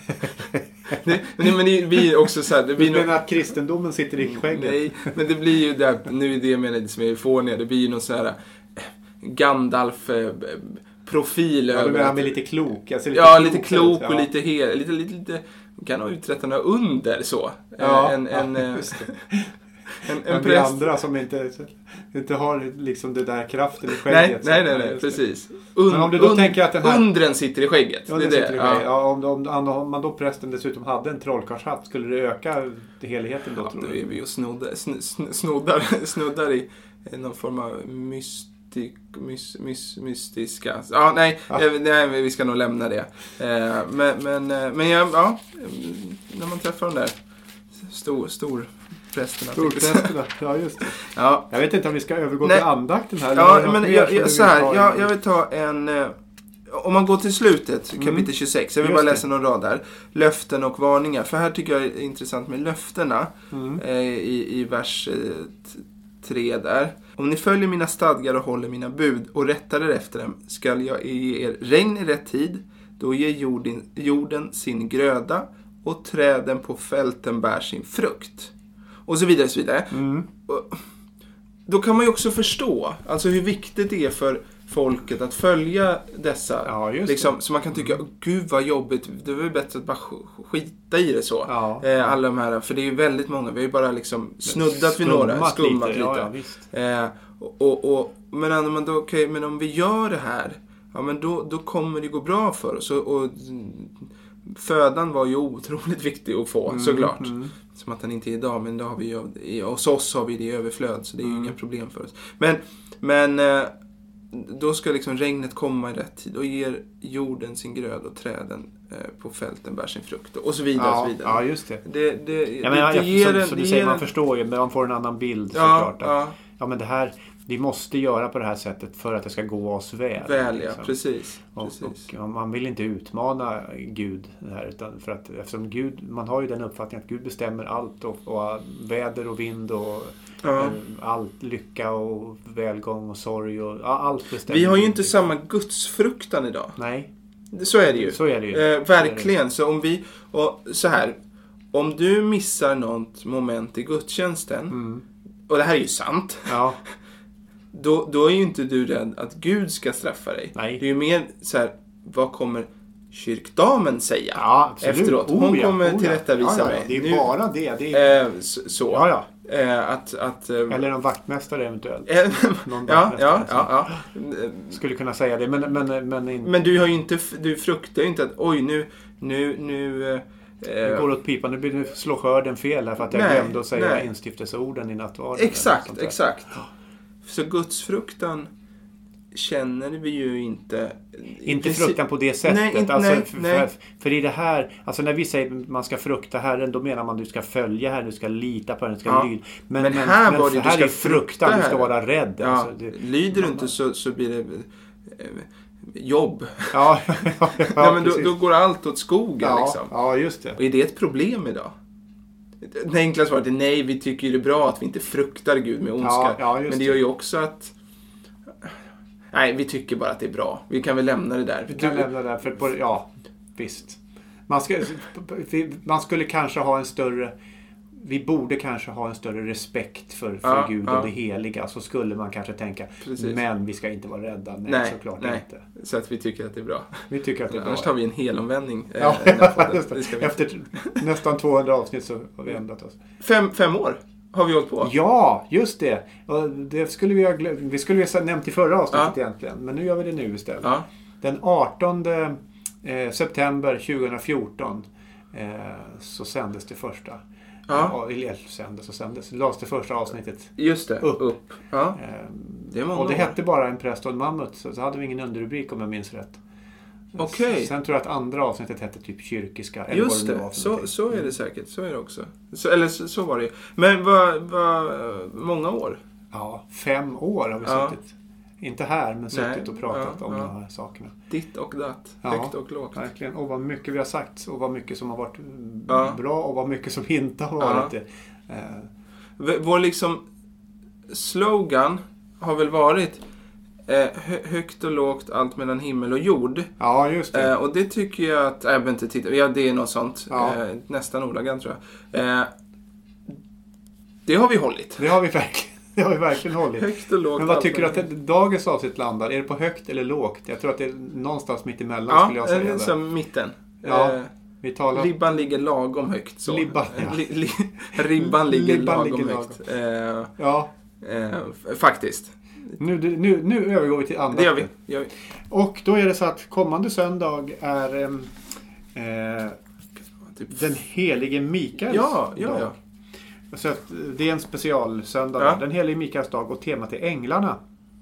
det, men, men det blir också så här, det blir du menar no- att kristendomen sitter i skägget? Nej, men det blir ju där, nu är det jag menar som är fåniga, det blir ju någon så här Gandalf eh, profil ja, över. Ja, men lite klok. Alltså, lite ja, klok, lite klok och ja. lite hel, lite lite lite kan ha uträttat några under så. Ja, en en ja, just det. En, en men präst... andra som inte, inte har liksom det där kraften i skägget. Nej, nej, nej, nej precis. Und, men om du då und, tänker att den här... Undren sitter i skägget. Ja, det är det. det. Ja. Ja, om, om, om man då prästen dessutom hade en trollkarlshatt, skulle det öka helheten då? Ja, tror då du? är vi ju snuddar, snuddar, snuddar i någon form av mystik, mys, mys, mystiska... Ja, nej, ja. nej, vi ska nog lämna det. Men, men, men ja, ja, när man träffar den där stor... stor prästerna. Storprästerna, ja just det. Ja. Jag vet inte om vi ska övergå Nej. till andakten här. Ja, men jag, jag, så här, jag, jag vill ta en... Eh, om man går till slutet, kapitel mm. tjugosex. Jag vill just bara läsa det. Någon rad där. Löften och varningar. För här tycker jag det är intressant med löftena. Mm. Eh, i, I vers eh, tre där. Om ni följer mina stadgar och håller mina bud och rättar er efter dem, skall jag ge er regn i rätt tid. Då ger jorden, jorden sin gröda och träden på fälten bär sin frukt. Och så vidare, så vidare. Mm. Då kan man ju också förstå alltså hur viktigt det är för folket att följa dessa. Ja, just liksom, så man kan tycka, mm. gud vad jobbigt, det var ju bättre att bara skita i det så. Ja. Eh, alla de här, för det är ju väldigt många, vi har ju bara liksom snuddat vid några, skummat lite. lite. Ja, ja, eh, och, och, men, men, då, okay, men om vi gör det här, ja, men då, då kommer det gå bra för oss. Och, och födan var ju otroligt viktig att få, mm, såklart. Mm. Som att den inte är idag, men då har vi ju, hos oss har vi det i överflöd, så det är ju mm. inga problem för oss. Men, men då ska liksom regnet komma i rätt tid och ger jorden sin gröd och träden på fälten bär sin frukt och så vidare. Ja, och så vidare. ja just det. Det, det, ja, men, det, det ger som, en, som du säger, en... man förstår ju, men man får en annan bild såklart. Ja, ja. ja, men det här, vi måste göra på det här sättet för att det ska gå oss väl. Väl, liksom. ja, precis. Och, precis. och man vill inte utmana Gud här, utan för att eftersom Gud, man har ju den uppfattningen att Gud bestämmer allt och, och väder och vind och ja. allt, lycka och välgång och sorg och allt bestämmer. Vi har ju inte samma gudsfruktan idag. Nej. Så är det ju. Så är det ju. Eh, verkligen. Så om vi, och så här, om du missar något moment i gudstjänsten, mm. och det här är ju sant, ja. då, då är ju inte du rädd att Gud ska straffa dig. Nej. Det är ju mer så här, vad kommer kyrkdamen säga ja, efteråt? Hon oh, ja, kommer oh, tillrättavisa ja, ja, mig. Det är nu, bara det. det är... eh, så. så. Ja, ja. Eh, att, att, eh, Eller en vaktmästare eventuellt. Någon ja, ja, ja, ja. Skulle kunna säga det, men... Men, men, in... men du har ju inte, du fruktar ju inte att oj, nu... nu, nu eh, det går åt pipan, nu blir det slå skörden fel här för att jag nej, glömde att säga nej. instiftelseorden i nattvarden. Exakt, exakt. Så gudsfruktan känner vi ju inte. Inte fruktan på det sättet. Nej, inte, alltså, nej, för, nej. För, för i det här, alltså när vi säger att man ska frukta Herren, då menar man att du ska följa Herren, du ska lita på Herren, du ska ja. lyda. Men, men, men här men, var det, här du ska är fruktan, frukta, du ska vara rädd. Ja. Alltså, det, lyder du inte så, så blir det eh, jobb. Ja, ja, ja, ja men då, då går allt åt skogen ja, liksom. Ja, just det. Och är det ett problem idag? Det enkla svaret är nej, vi tycker det är bra att vi inte fruktar Gud med ondska. Ja, ja, men det gör ju också att nej, vi tycker bara att det är bra. Vi kan väl lämna det där. Vi kan lämna det där. För på, ja, visst. Man, ska, man skulle kanske ha en större... Vi borde kanske ha en större respekt för, för ja, Gud ja. och det heliga. Så skulle man kanske tänka, precis. Men vi ska inte vara rädda. Nej, nej såklart nej. inte. Så att vi tycker att det är bra. Vi tycker att det är Annars bra. tar vi en hel omvändning. Ja, äh, det ska vi. Efter nästan tvåhundra avsnitt så har vi ändrat oss. Fem, fem år har vi hållit på. Ja, just det. Och det skulle vi ha glömt. Vi skulle ha nämnt i förra avsnittet ja. egentligen. Men nu gör vi det nu istället. Ja. Den artonde september tjugohundrafjorton eh, så sändes det första. Ja. Eller sändes och sändes. Lades det första avsnittet just det, upp. upp. Ja. Eh, det är många och det år. hette bara En präst och en mammut. Så, så hade vi ingen underrubrik om jag minns rätt. Okay. Sen tror jag att andra avsnittet hette typ kyrkiska. Eller just det, det så, så är det säkert. Så är det också. Så, eller så, så var det ju. Men vad, vad, många år? Ja, fem år har vi ja. suttit. Inte här, men suttit Nej, och pratat ja, om ja. de här sakerna. Ditt och datt. Ja, högt och lågt. Verkligen. Och vad mycket vi har sagt. Och vad mycket som har varit ja. bra. Och vad mycket som inte har varit ja. det. Eh. Vår liksom slogan har väl varit eh, högt och lågt, allt mellan himmel och jord. Ja, just det. Eh, och det tycker jag att, jag inte titta, ja det är något sånt. Ja. Eh, nästan ordagrant tror jag. Eh, det har vi hållit. Det har vi verkligen. Det har vi verkligen hållit. Högt och lågt. Men vad tycker du att det, dagens avsnitt landar? Är det på högt eller lågt? Jag tror att det är någonstans mitt emellan ja, skulle jag säga. Ja, som mitten. Ja, eh, vi talar... Ribban ligger lagom högt. Så. Libban, ja. li, li, ribban ligger Libban lagom ligger högt. Eh, ja. Eh, faktiskt. Nu, nu, nu övergår vi till andra. Det gör vi. Det gör vi. Och då är det så att kommande söndag är eh, typ den helige Mikaels ja, ja, dag. Ja. Så att det är en specialsöndag. Ja. Den helige Mikaels dag och temat är änglarna.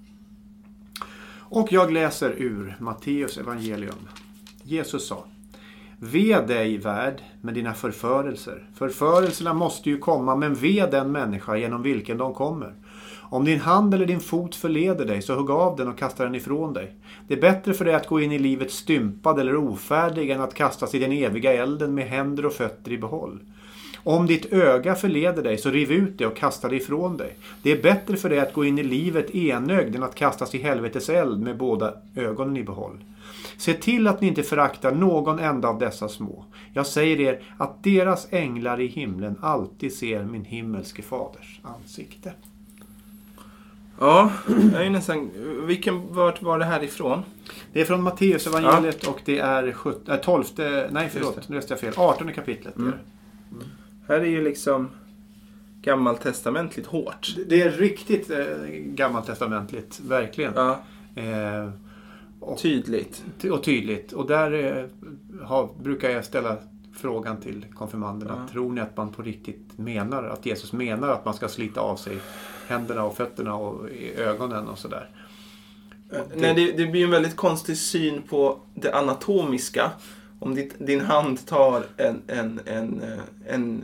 Och jag läser ur Matteus evangelium. Jesus sa: Ve dig, värld, med dina förförelser. Förförelserna måste ju komma, men ve den människa genom vilken de kommer. Om din hand eller din fot förleder dig, så hugg av den och kasta den ifrån dig. Det är bättre för dig att gå in i livet stympad eller ofärdig än att kastas i den eviga elden med händer och fötter i behåll. Om ditt öga förleder dig, så riv ut det och kasta det ifrån dig. Det är bättre för dig att gå in i livet enögd än att kastas i helvetes eld med båda ögonen i behåll. Se till att ni inte föraktar någon enda av dessa små. Jag säger er att deras änglar i himlen alltid ser min himmelske faders ansikte. Ja, jag är nästan... Vilken, vart var det här ifrån? Det är från Matteus evangeliet ja. Och det är tolfte... Nej, förlåt, nu läste jag fel. artonde kapitlet. Mm. Mm. Här är ju liksom gammaltestamentligt hårt. Det är riktigt eh, gammaltestamentligt, verkligen. Ja. Eh, och, tydligt. Och tydligt. Och där eh, ha, brukar jag ställa frågan till konfirmanderna. Ja. Tror ni att man på riktigt menar, att Jesus menar att man ska slita av sig händerna och fötterna och ögonen och sådär? Det... Nej, det, det blir en väldigt konstig syn på det anatomiska. Om ditt, din hand tar en, en, en, en,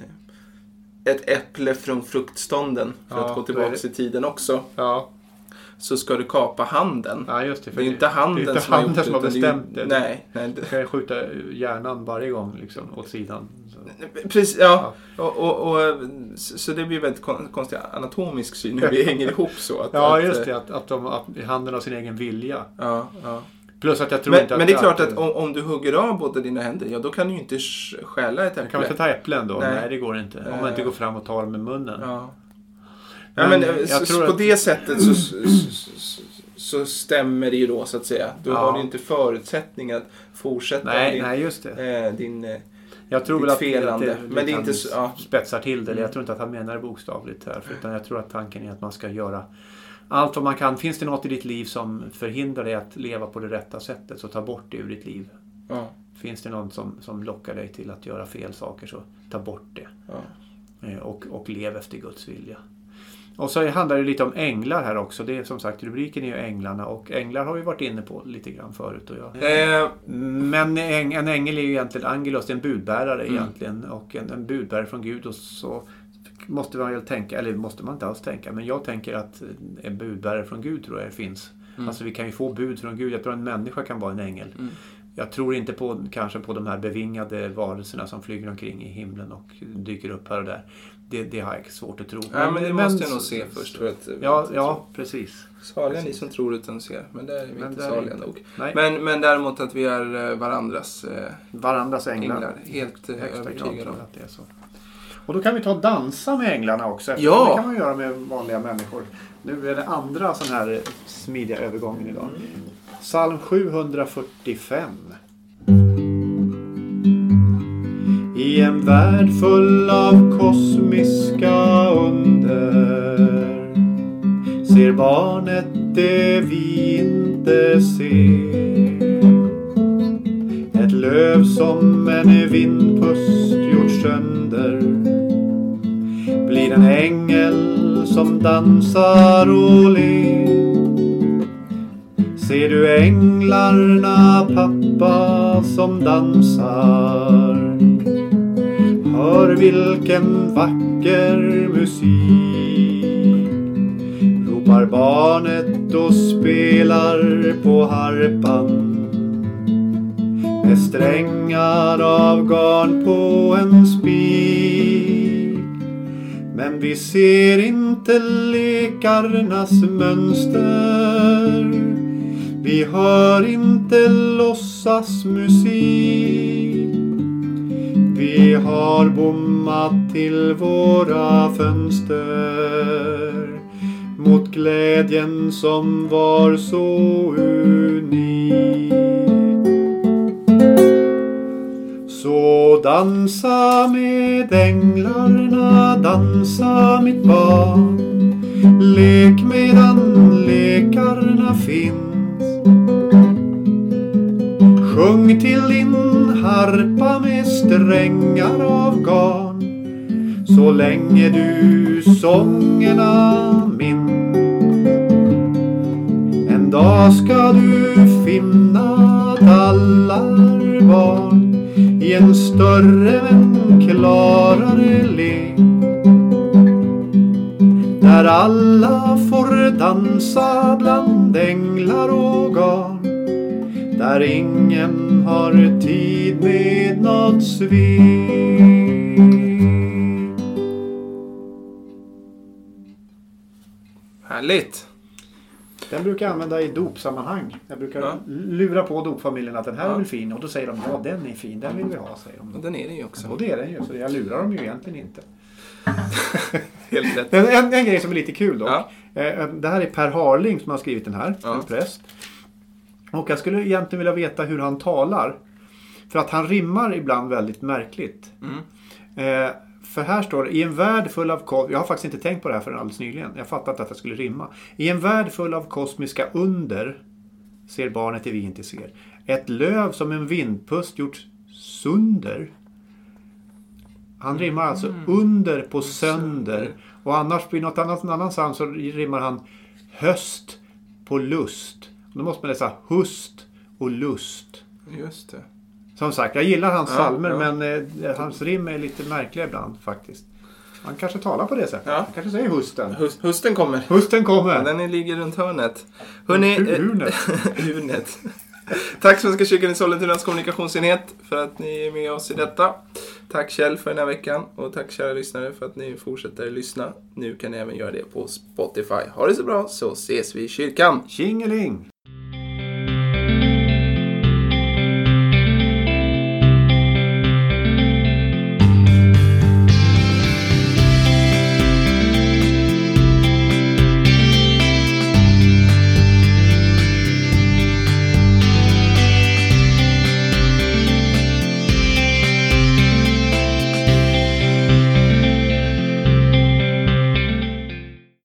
ett äpple från fruktstånden, för ja, att gå tillbaka i tiden också. Ja. Så ska du kapa handen. Ja, just det. För det är inte handen, det är inte som, handen har som har bestämt det. det. Nej. nej det... Du kan skjuta hjärnan varje gång liksom, åt sidan. Så. Precis, ja. ja. Och, och, och, så det blir väldigt konstig anatomisk syn hur vi hänger ihop så. Att, ja, att, just det. Att, att, de, att handen har sin egen vilja. Ja, ja. Plus att jag tror men, inte att... Men det är klart att, att om, om du hugger av båda dina händer, ja då kan du ju inte stjäla ett äpple. Kan man inte ta äpplen då? Nej, Nej det går inte. Om man inte går fram och tar dem med munnen. Ja. Ja, men, men jag så, tror på att... det sättet så, så, så, så stämmer det ju då så att säga. Då ja. har du inte förutsättning att fortsätta nej, din, nej, just det. Eh, din jag tror väl att felande. det, men det är inte så, ja. spetsar till det. Jag tror inte att han menar det bokstavligt här. Utan jag tror att tanken är att man ska göra allt vad man kan. Finns det något i ditt liv som förhindrar dig att leva på det rätta sättet, så ta bort det ur ditt liv. Ja. Finns det någon som, som lockar dig till att göra fel saker, så ta bort det. Ja. Och, och lev efter Guds vilja. Och så handlar det lite om änglar här också. Det är som sagt, rubriken är ju änglarna. Och änglar har vi varit inne på lite grann förut. Och jag. Eh. Men en, en ängel är ju egentligen angelos, en budbärare mm. egentligen. Och en, en budbärare från Gud. Och så måste man väl tänka, eller måste man inte alls tänka. Men jag tänker att en budbärare från Gud tror jag finns. Mm. Alltså vi kan ju få bud från Gud. Jag tror en människa kan vara en ängel. Mm. Jag tror inte på kanske på de här bevingade varelserna som flyger omkring i himlen och dyker upp här och där. Det, det har jag svårt att tro. Ja, men det men, måste jag nog se först. För att, ja, ja precis. Saliga ni som tror utan ser. Men där är vi men inte saliga inte. nog. Nej. Men, men däremot att vi är varandras, eh, varandras änglar. änglar. Helt eh, övertygade om att det är så. Och då kan vi ta och dansa med änglarna också. Ja. Det kan man göra med vanliga människor. Nu är det andra sån här smidiga övergången idag. Psalm sjuhundrafyrtiofem. I en värld full av kosmiska under ser barnet det vi inte ser. Ett löv som en vindpust gjort sönder blir en ängel som dansar och ler. Ser du änglarna, pappa, som dansar? Hör vilken vacker musik. Ropar barnet och spelar på harpan med strängar av garn på en spik. Men vi ser inte lekarnas mönster. Vi hör inte låtsas musik. Vi har bommat till våra fönster mot glädjen som var så unik. Så dansa med änglarna, dansa mitt barn. Lek medan lekarna finns. Sjung till din harpa med strängar av garn, så länge du sångerna minns. En dag ska du finna att alla barn i en större men klarare lek, där alla får dansa bland änglar och garn, där ingen har tid med något svek. Härligt! Den brukar jag använda i dopsammanhang. Jag brukar ja. lura på dopfamiljen att den här ja. är väl fin. Och då säger de, ja den är fin, den vill vi ha, säger de. Och den är det ju också. Och det är den ju, så jag lurar dem ju egentligen inte. Helt rätt. En, en, en grej som är lite kul dock. Ja. Det här är Per Harling som har skrivit den här, ja. en präst. Och jag skulle egentligen vilja veta hur han talar. För att han rimmar ibland väldigt märkligt. Mm. Eh, för här står det, i en värld full av... Ko- jag har faktiskt inte tänkt på det här förrän alldeles nyligen. Jag fattat att det skulle rimma. I en värld full av kosmiska under ser barnet det vi inte ser. Ett löv som en vindpust gjort sunder. Han rimmar alltså mm. under på sönder. Och annars blir något annat, någon annanstans så rimmar han höst på lust. Då måste man läsa hust och lust. Just det. Som sagt, jag gillar hans ja, salmer ja. men eh, hans rim är lite märkliga ibland faktiskt. Man kanske talar på det sättet. Ja. Man kanske säger husten. Hust, husten kommer. Husten kommer. Ja, den ligger runt hörnet. Hörrni, Hurnet. Hurnet. Tack Svenska kyrkan i Sollentunas kommunikationsenhet för att ni är med oss i detta. Tack Kjell för den här veckan. Och tack kära lyssnare för att ni fortsätter lyssna. Nu kan ni även göra det på Spotify. Ha det så bra så ses vi i kyrkan. Tjingeling!